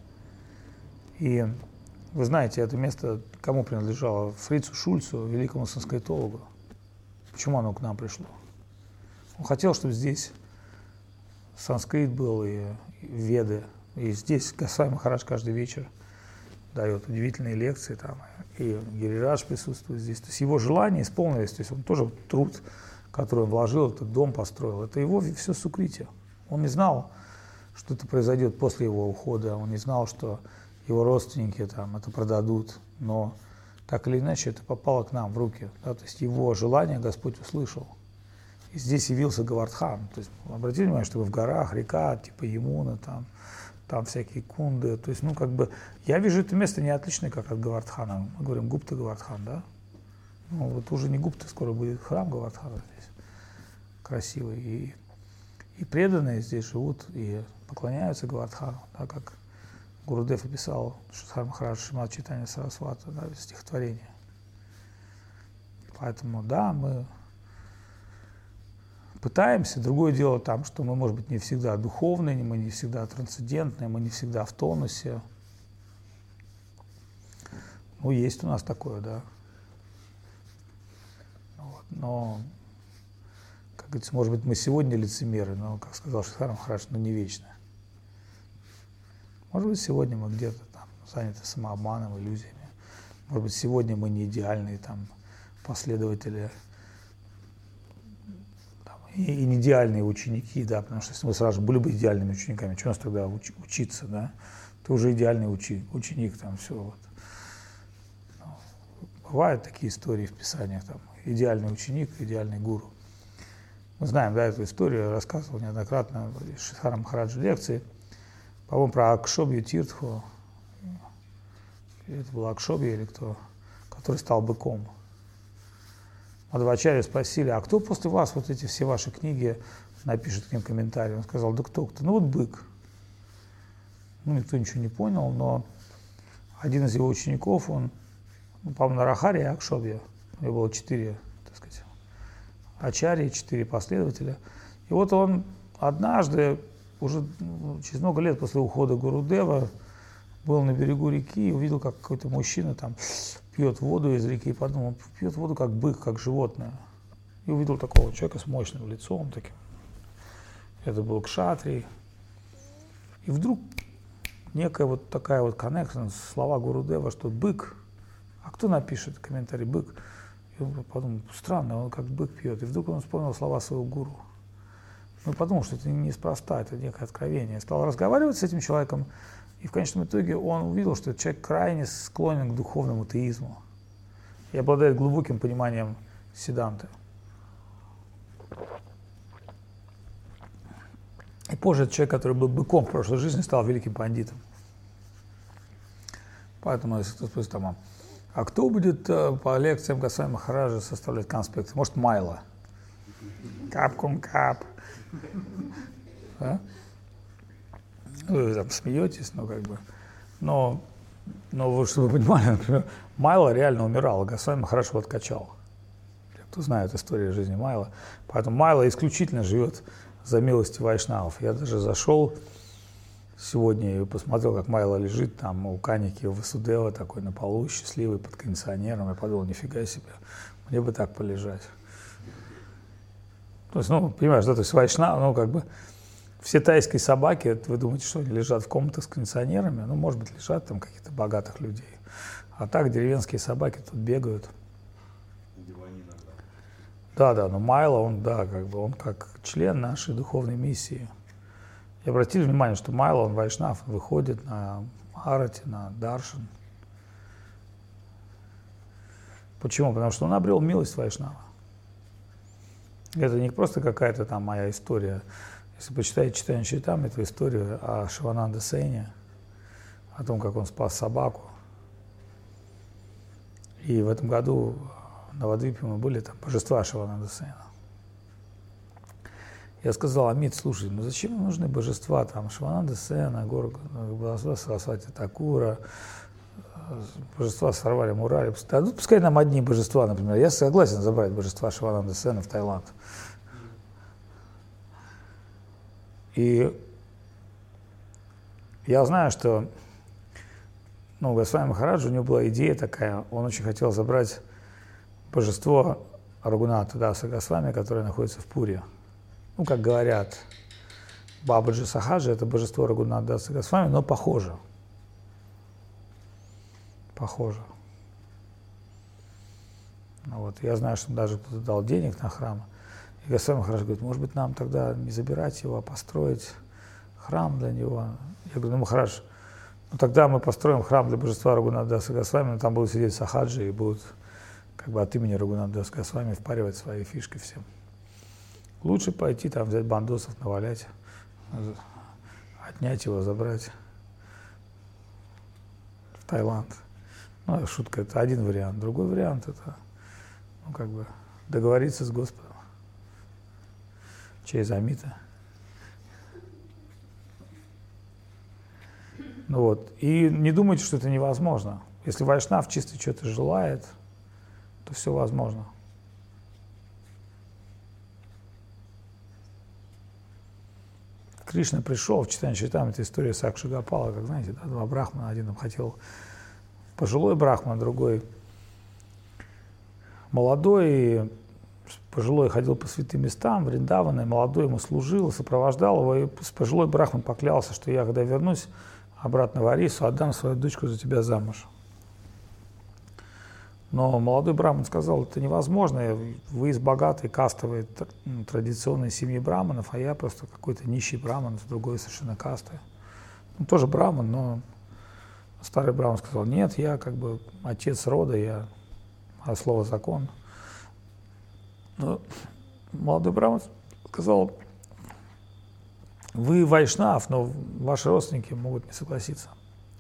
И вы знаете, это место кому принадлежало? Фрицу Шульцу, великому санскритологу. Почему оно к нам пришло? Он хотел, чтобы здесь санскрит был и веды. И здесь Госвами Махарадж каждый вечер дает удивительные лекции, там, и Гирирадж присутствует здесь. То есть его желания исполнились, то есть он тоже труд, который он вложил, этот дом построил, это его все сукрити. Он не знал, что это произойдет после его ухода, он не знал, что его родственники там это продадут, но так или иначе это попало к нам в руки. Да? То есть его желание Господь услышал. И здесь явился Говардхан. То есть обратите внимание, что в горах река, типа Ямуна, там всякие кунды. То есть, я вижу это место не отличное, как от Говардхана. Мы говорим Гупта Говардхан, да? Вот уже не Гупта, скоро будет храм Говардхана здесь. Красивый. И преданные здесь живут и поклоняются Говардхану, да, как Гурудев описал Шридхар Махарадж Шримад Чайтанья Сарасвата, да, стихотворение. Поэтому, да, мы пытаемся. Другое дело там, что мы, может быть, не всегда духовные, мы не всегда трансцендентные, мы не всегда в тонусе. Есть у нас такое, да. Вот. Но, как говорится, может быть, мы сегодня лицемеры, но, как сказал Шридхар Махарадж, не вечно. Может быть, сегодня мы где-то там заняты самообманом, иллюзиями. Может быть, сегодня мы не идеальные там последователи и не идеальные ученики, да, потому что если мы сразу были бы идеальными учениками, что у нас тогда учиться, да? Ты уже идеальный ученик, там все вот. Бывают такие истории в Писаниях, там, идеальный ученик, идеальный гуру. Мы знаем, да, эту историю, я рассказывал неоднократно в Шридхара Махараджа лекции, по-моему, про Акшобью Тиртху. Это был Акшобья или кто, который стал быком. Мадхвачарья спросили, а кто после вас вот эти все ваши книги напишет к ним комментарии? Он сказал, да кто? Вот бык. Никто ничего не понял, но один из его учеников, он, по-моему, Нарахари и Акшобья, у него было 4, так сказать, ачарьи, 4 последователя. И вот он однажды, уже через много лет после ухода Гурудева, был на берегу реки и увидел, как какой-то мужчина там пьет воду из реки, и подумал, пьет воду как бык, как животное. И увидел такого человека с мощным лицом таким. Это был кшатрий. И вдруг некая вот такая вот коннекция, слова Гурудева, что бык а кто напишет комментарий? Бык. И он подумал, странно, он как бык пьет. И вдруг он вспомнил слова своего гуру. Он подумал, что это неспроста, это некое откровение. Стал разговаривать с этим человеком, и в конечном итоге он увидел, что этот человек крайне склонен к духовному теизму и обладает глубоким пониманием Сиддханты. И позже этот человек, который был быком в прошлой жизни, стал великим пандитом. Поэтому, если кто спросит, а кто будет по лекциям Госвами Махараджа составлять конспекты? Может, Майла? Кап-кум-кап. Да? Вы там смеетесь, но вы, чтобы вы понимали, например, Майла реально умирал, а Госвами Махарадж его откачал. Кто знает историю жизни Майла. Поэтому Майла исключительно живет за милостью вайшнавов. Я даже зашел сегодня и посмотрел, как Майла лежит там у Каники, у Васудева, такой на полу, счастливый, под кондиционером. Я подумал, нифига себе, мне бы так полежать. То есть, понимаешь, да, то есть вайшнав, все тайские собаки, вы думаете, что они лежат в комнатах с кондиционерами? Может быть, лежат там каких-то богатых людей. А так деревенские собаки тут бегают. Да, но Майла, он как член нашей духовной миссии. И обратили внимание, что Майла, он вайшнав, выходит на арати, на даршан. Почему? Потому что он обрел милость вайшнава. Это не просто какая-то там моя история. Если почитаете Чайтанья Чаритамриту, эту историю о Шивананда Сене, о том, как он спас собаку. И в этом году на Навадвипе мы были, там божества Шивананда Сена. Я сказал, Амит, слушай, зачем нам нужны божества, там Шивананда Сена, божества Сарасвати Такура, божества Сарвари Мурари. Пускай нам одни божества, например. Я согласен забрать божества Шивананда Сена в Таиланд. И я знаю, что Госвами Махараджа, у него была идея такая, он очень хотел забрать божество Рагунатха Даса Госвами, которое находится в Пури. Как говорят, Бабаджи Сахаджи – это божество Рагунатха Даса Госвами, но похоже. Похоже. Я знаю, что он даже кто-то дал денег на храм. И Госвами Махарадж говорит, может быть, нам тогда не забирать его, а построить храм для него. Я говорю, Махарадж, тогда мы построим храм для божества Рагунатха Даса Госвами, но там будут сидеть сахаджи и будут от имени Рагунатха Даса Госвами впаривать свои фишки всем. Лучше пойти там взять бандосов, навалять, отнять его, забрать в Таиланд. Шутка, это один вариант. Другой вариант – это, договориться с Господом через Амита. И не думайте, что это невозможно. Если вайшнав чисто что-то желает, то все возможно. Кришна пришел, в Чайтанья Чаритамрите, это история Сакши Гопала, как знаете, да, два брахмана, один там хотел пожилой брахман, другой молодой, и пожилой ходил по святым местам, Вриндавана, и молодой ему служил, сопровождал его, и пожилой брахман поклялся, что я, когда вернусь обратно в Орису, отдам свою дочку за тебя замуж. Но молодой брахман сказал, это невозможно, вы из богатой кастовой традиционной семьи браманов, а я просто какой-то нищий браман с другой совершенно кастой. Тоже браман, но старый браман сказал, нет, я отец рода, я от слова закон. Но молодой браман сказал, вы вайшнав, но ваши родственники могут не согласиться.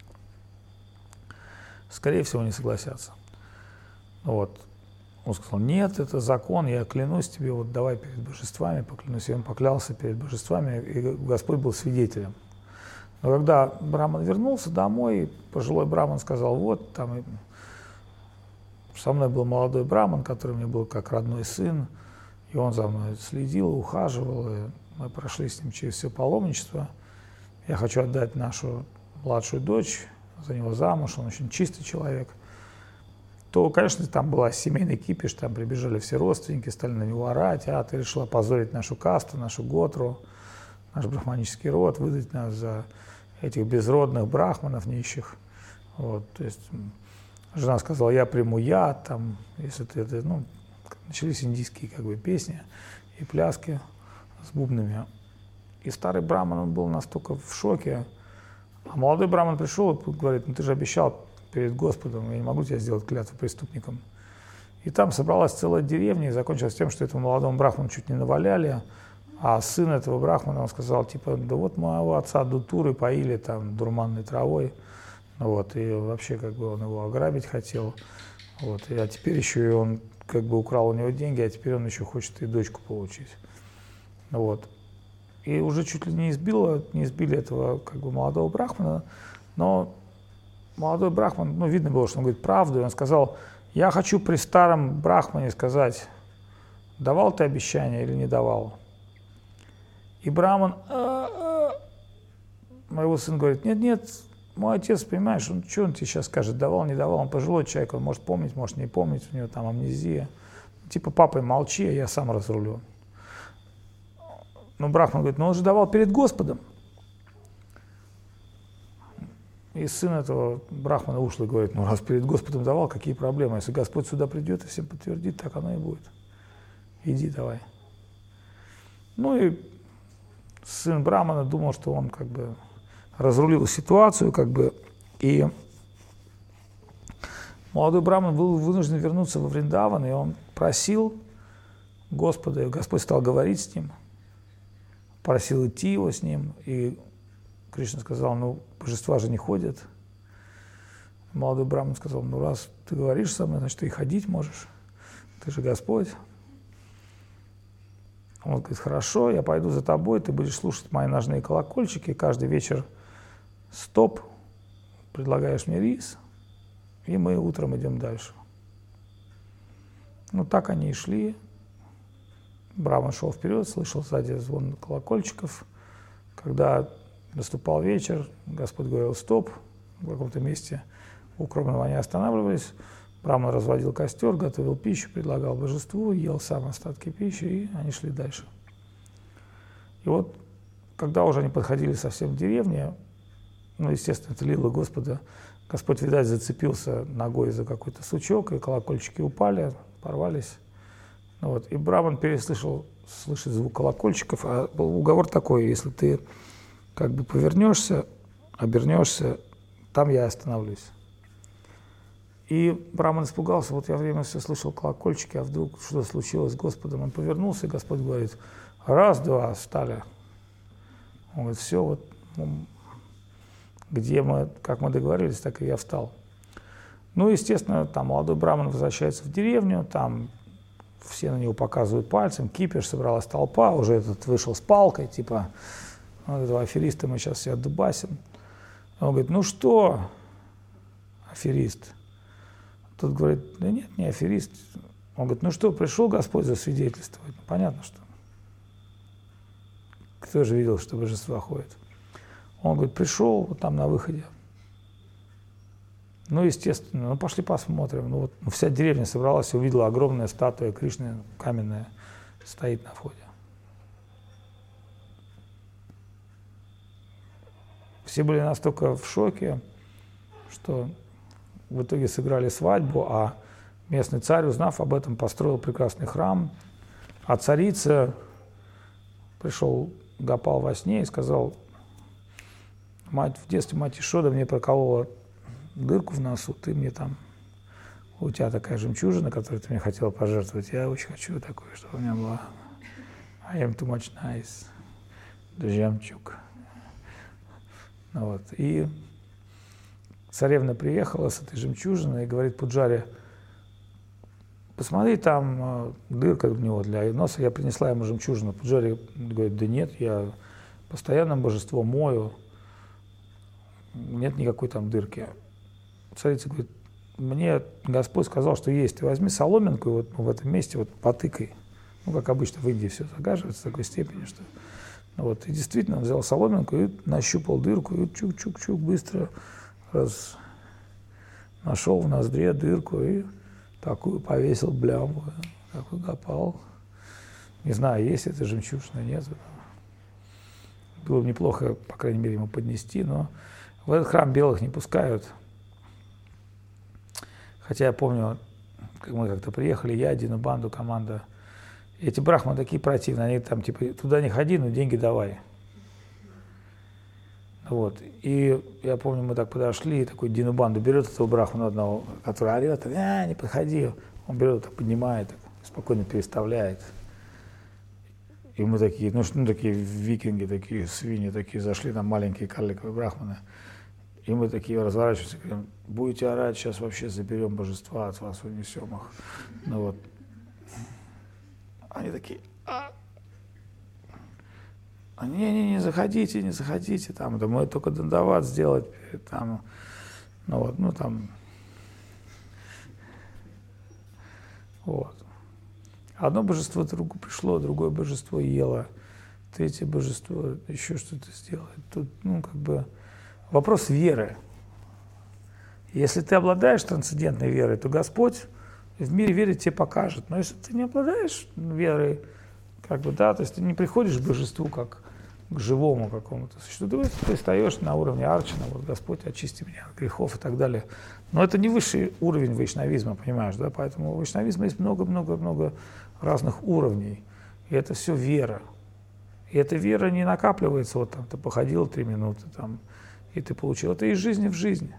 Скорее всего, не согласятся. Он сказал, нет, это закон, я клянусь тебе, давай перед божествами, поклянусь. И он поклялся перед божествами, и Господь был свидетелем. Но когда браман вернулся домой, пожилой браман сказал, там со мной был молодой браман, который мне был как родной сын, и он за мной следил, ухаживал, и мы прошли с ним через все паломничество. Я хочу отдать нашу младшую дочь за него замуж, он очень чистый человек. То, конечно, там была семейный кипиш, там прибежали все родственники, стали на него орать, ты решил опозорить нашу касту, нашу готру, наш брахманический род, выдать нас за этих безродных брахманов нищих. То есть Жена сказала, я приму яд, там, если ты это, ну, начались индийские как бы песни и пляски с бубнами. И старый браман, он был настолько в шоке. А молодой браман пришел и говорит, ну ты же обещал перед Господом, я не могу тебя сделать клятву преступником. И там собралась целая деревня, и закончилось тем, что этому молодому брахману чуть не наваляли. А сын этого брахмана, он сказал, типа, да вот моего отца дутуры поили там дурманной травой. Вот, и вообще как бы он его ограбить хотел. Вот, а теперь еще и он как бы украл у него деньги, а теперь он еще хочет и дочку получить. Вот. И уже чуть ли не избили этого как бы молодого брахмана, но молодой брахман, ну видно было, что он говорит правду, и он сказал, я хочу при старом брахмане сказать, давал ты обещание или не давал. И браман, моего сына говорит, нет, мой отец, понимаешь, что он тебе сейчас скажет, давал, не давал, он пожилой человек, он может помнить, может не помнить, у него там амнезия. Типа, папа, молчи, а я сам разрулю. Но брахман говорит, он же давал перед Господом. И сын этого брахмана ушел и говорит, ну раз перед Господом давал, какие проблемы, если Господь сюда придет и всем подтвердит, так оно и будет. Иди давай. Ну и сын брамана думал, что он как бы разрулил ситуацию, как бы, и молодой браман был вынужден вернуться во Вриндаван, и он просил Господа, и Господь стал говорить с ним, просил идти его с ним, и Кришна сказал, ну, божества же не ходят. Молодой браман сказал, ну, раз ты говоришь со мной, значит, ты и ходить можешь, ты же Господь. Он говорит, хорошо, я пойду за тобой, ты будешь слушать мои ножные колокольчики, каждый вечер стоп, предлагаешь мне рис, и мы утром идем дальше. Ну, так они и шли. Браман шел вперед, слышал сзади звон колокольчиков. Когда наступал вечер, Господь говорил стоп, в каком-то месте укромного они останавливались. Браман разводил костер, готовил пищу, предлагал божеству, ел сам остатки пищи, и они шли дальше. И вот, когда уже они подходили совсем к деревне, ну, естественно, это лила Господа, Господь, видать, зацепился ногой за какой-то сучок, и колокольчики упали, порвались. Ну, вот. И браман переслышал слышать звук колокольчиков, а был уговор такой, если ты как бы повернешься, обернешься, там я остановлюсь. И браман испугался, вот я время все слышал колокольчики, а вдруг что случилось с Господом. Он повернулся, и Господь говорит, раз, два, встали. Он говорит, все, вот где мы, как мы договорились, так и я встал. Ну, естественно, там молодой браман возвращается в деревню, там все на него показывают пальцем, кипиш, собралась толпа, уже этот вышел с палкой, типа, вот этого афериста мы сейчас все отдубасим. Он говорит, ну что, аферист? Тот говорит, да нет, не аферист. Он говорит, ну что, пришел Господь засвидетельствовать? Ну, понятно, что. Кто же видел, что божества ходят? Он говорит, пришел вот там на выходе. Ну, естественно, ну пошли посмотрим. Ну, вот, вся деревня собралась и увидела огромная статуя Кришны, каменная, стоит на входе. Все были настолько в шоке, что в итоге сыграли свадьбу, а местный царь, узнав об этом, построил прекрасный храм. А царица пришел Гопал во сне и сказал, в детстве мать Ишода мне проколола дырку в носу, ты мне там, у тебя такая жемчужина, которую ты мне хотела пожертвовать, я очень хочу такую, чтобы у меня была. I am too much nice. Жемчуг. Вот. И царевна приехала с этой жемчужиной и говорит Пуджаре, посмотри, там дырка у него для носа, я принесла ему жемчужину. Пуджаре говорит, да нет, я постоянно божество мою, нет никакой там дырки. Царица говорит, мне Господь сказал, что есть, ты возьми соломинку и вот в этом месте вот потыкай. Ну, как обычно в Индии все загаживается в такой степени, что... Вот. И действительно он взял соломинку и нащупал дырку, и чук-чук-чук быстро нашел в ноздре дырку и такую повесил блямбу, такой Гопал. Не знаю, есть это жемчужина, нет. Было бы неплохо, по крайней мере, ему поднести, но в этот храм белых не пускают. Хотя я помню, как мы как-то приехали, я, Дину банду, команда. Эти брахманы такие противные, они там типа туда не ходи, но деньги давай. Вот. И я помню, мы так подошли, и такой Дину банду берет этого брахмана одного, который орет, не подходи. Он берет, так поднимает, так, спокойно переставляет. И мы такие, такие викинги, такие свиньи, такие зашли, там маленькие карликовые брахманы. И мы такие разворачиваемся, говорим, будете орать, сейчас вообще заберем божества от вас, унесем их. Ну вот. Они такие, не заходите, там, да мы только дандават сделать, там, вот. Одно божество другу пришло, другое божество ело, третье божество еще что-то сделает. Тут, вопрос веры. Если ты обладаешь трансцендентной верой, то Господь в мире веры тебе покажет. Но если ты не обладаешь верой, то есть ты не приходишь к божеству как к живому какому-то существу, ты стоишь на уровне арчана, вот Господь, очисти меня от грехов и так далее. Но это не высший уровень вайшнавизма, понимаешь, да? Поэтому у вайшнавизма есть много-много-много разных уровней. И это все вера. И эта вера не накапливается, вот там ты походил 3 минуты, там, и ты получил. Это из жизни в жизнь.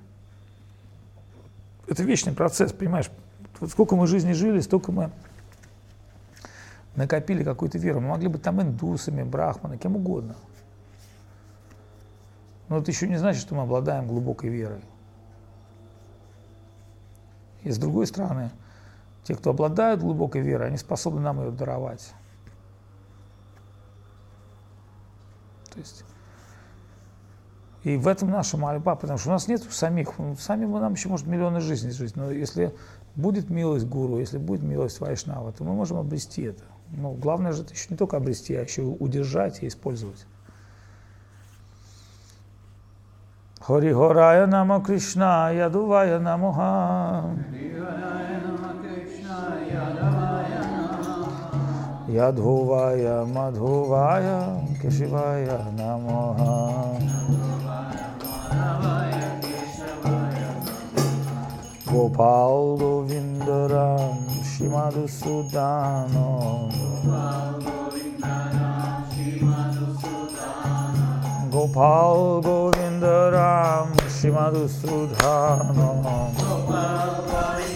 Это вечный процесс, понимаешь? Вот сколько мы жизни жили, столько мы накопили какую-то веру. Мы могли быть там индусами, брахманами, кем угодно. Но это еще не значит, что мы обладаем глубокой верой. И с другой стороны, те, кто обладают глубокой верой, они способны нам ее даровать. То есть, и в этом наша мольба, потому что у нас нет самих, сами нам еще может миллионы жизней жить, но если будет милость гуру, если будет милость вайшнава, то мы можем обрести это. Но главное же это еще не только обрести, а еще удержать и использовать. Хари Хорая Нама Кришна Ядувая Намоха Ядхувая Мадхувая Кешивая Намоха Гопал Говиндарам Шимадусуданам Gopal Govindaram Shimadusudhanam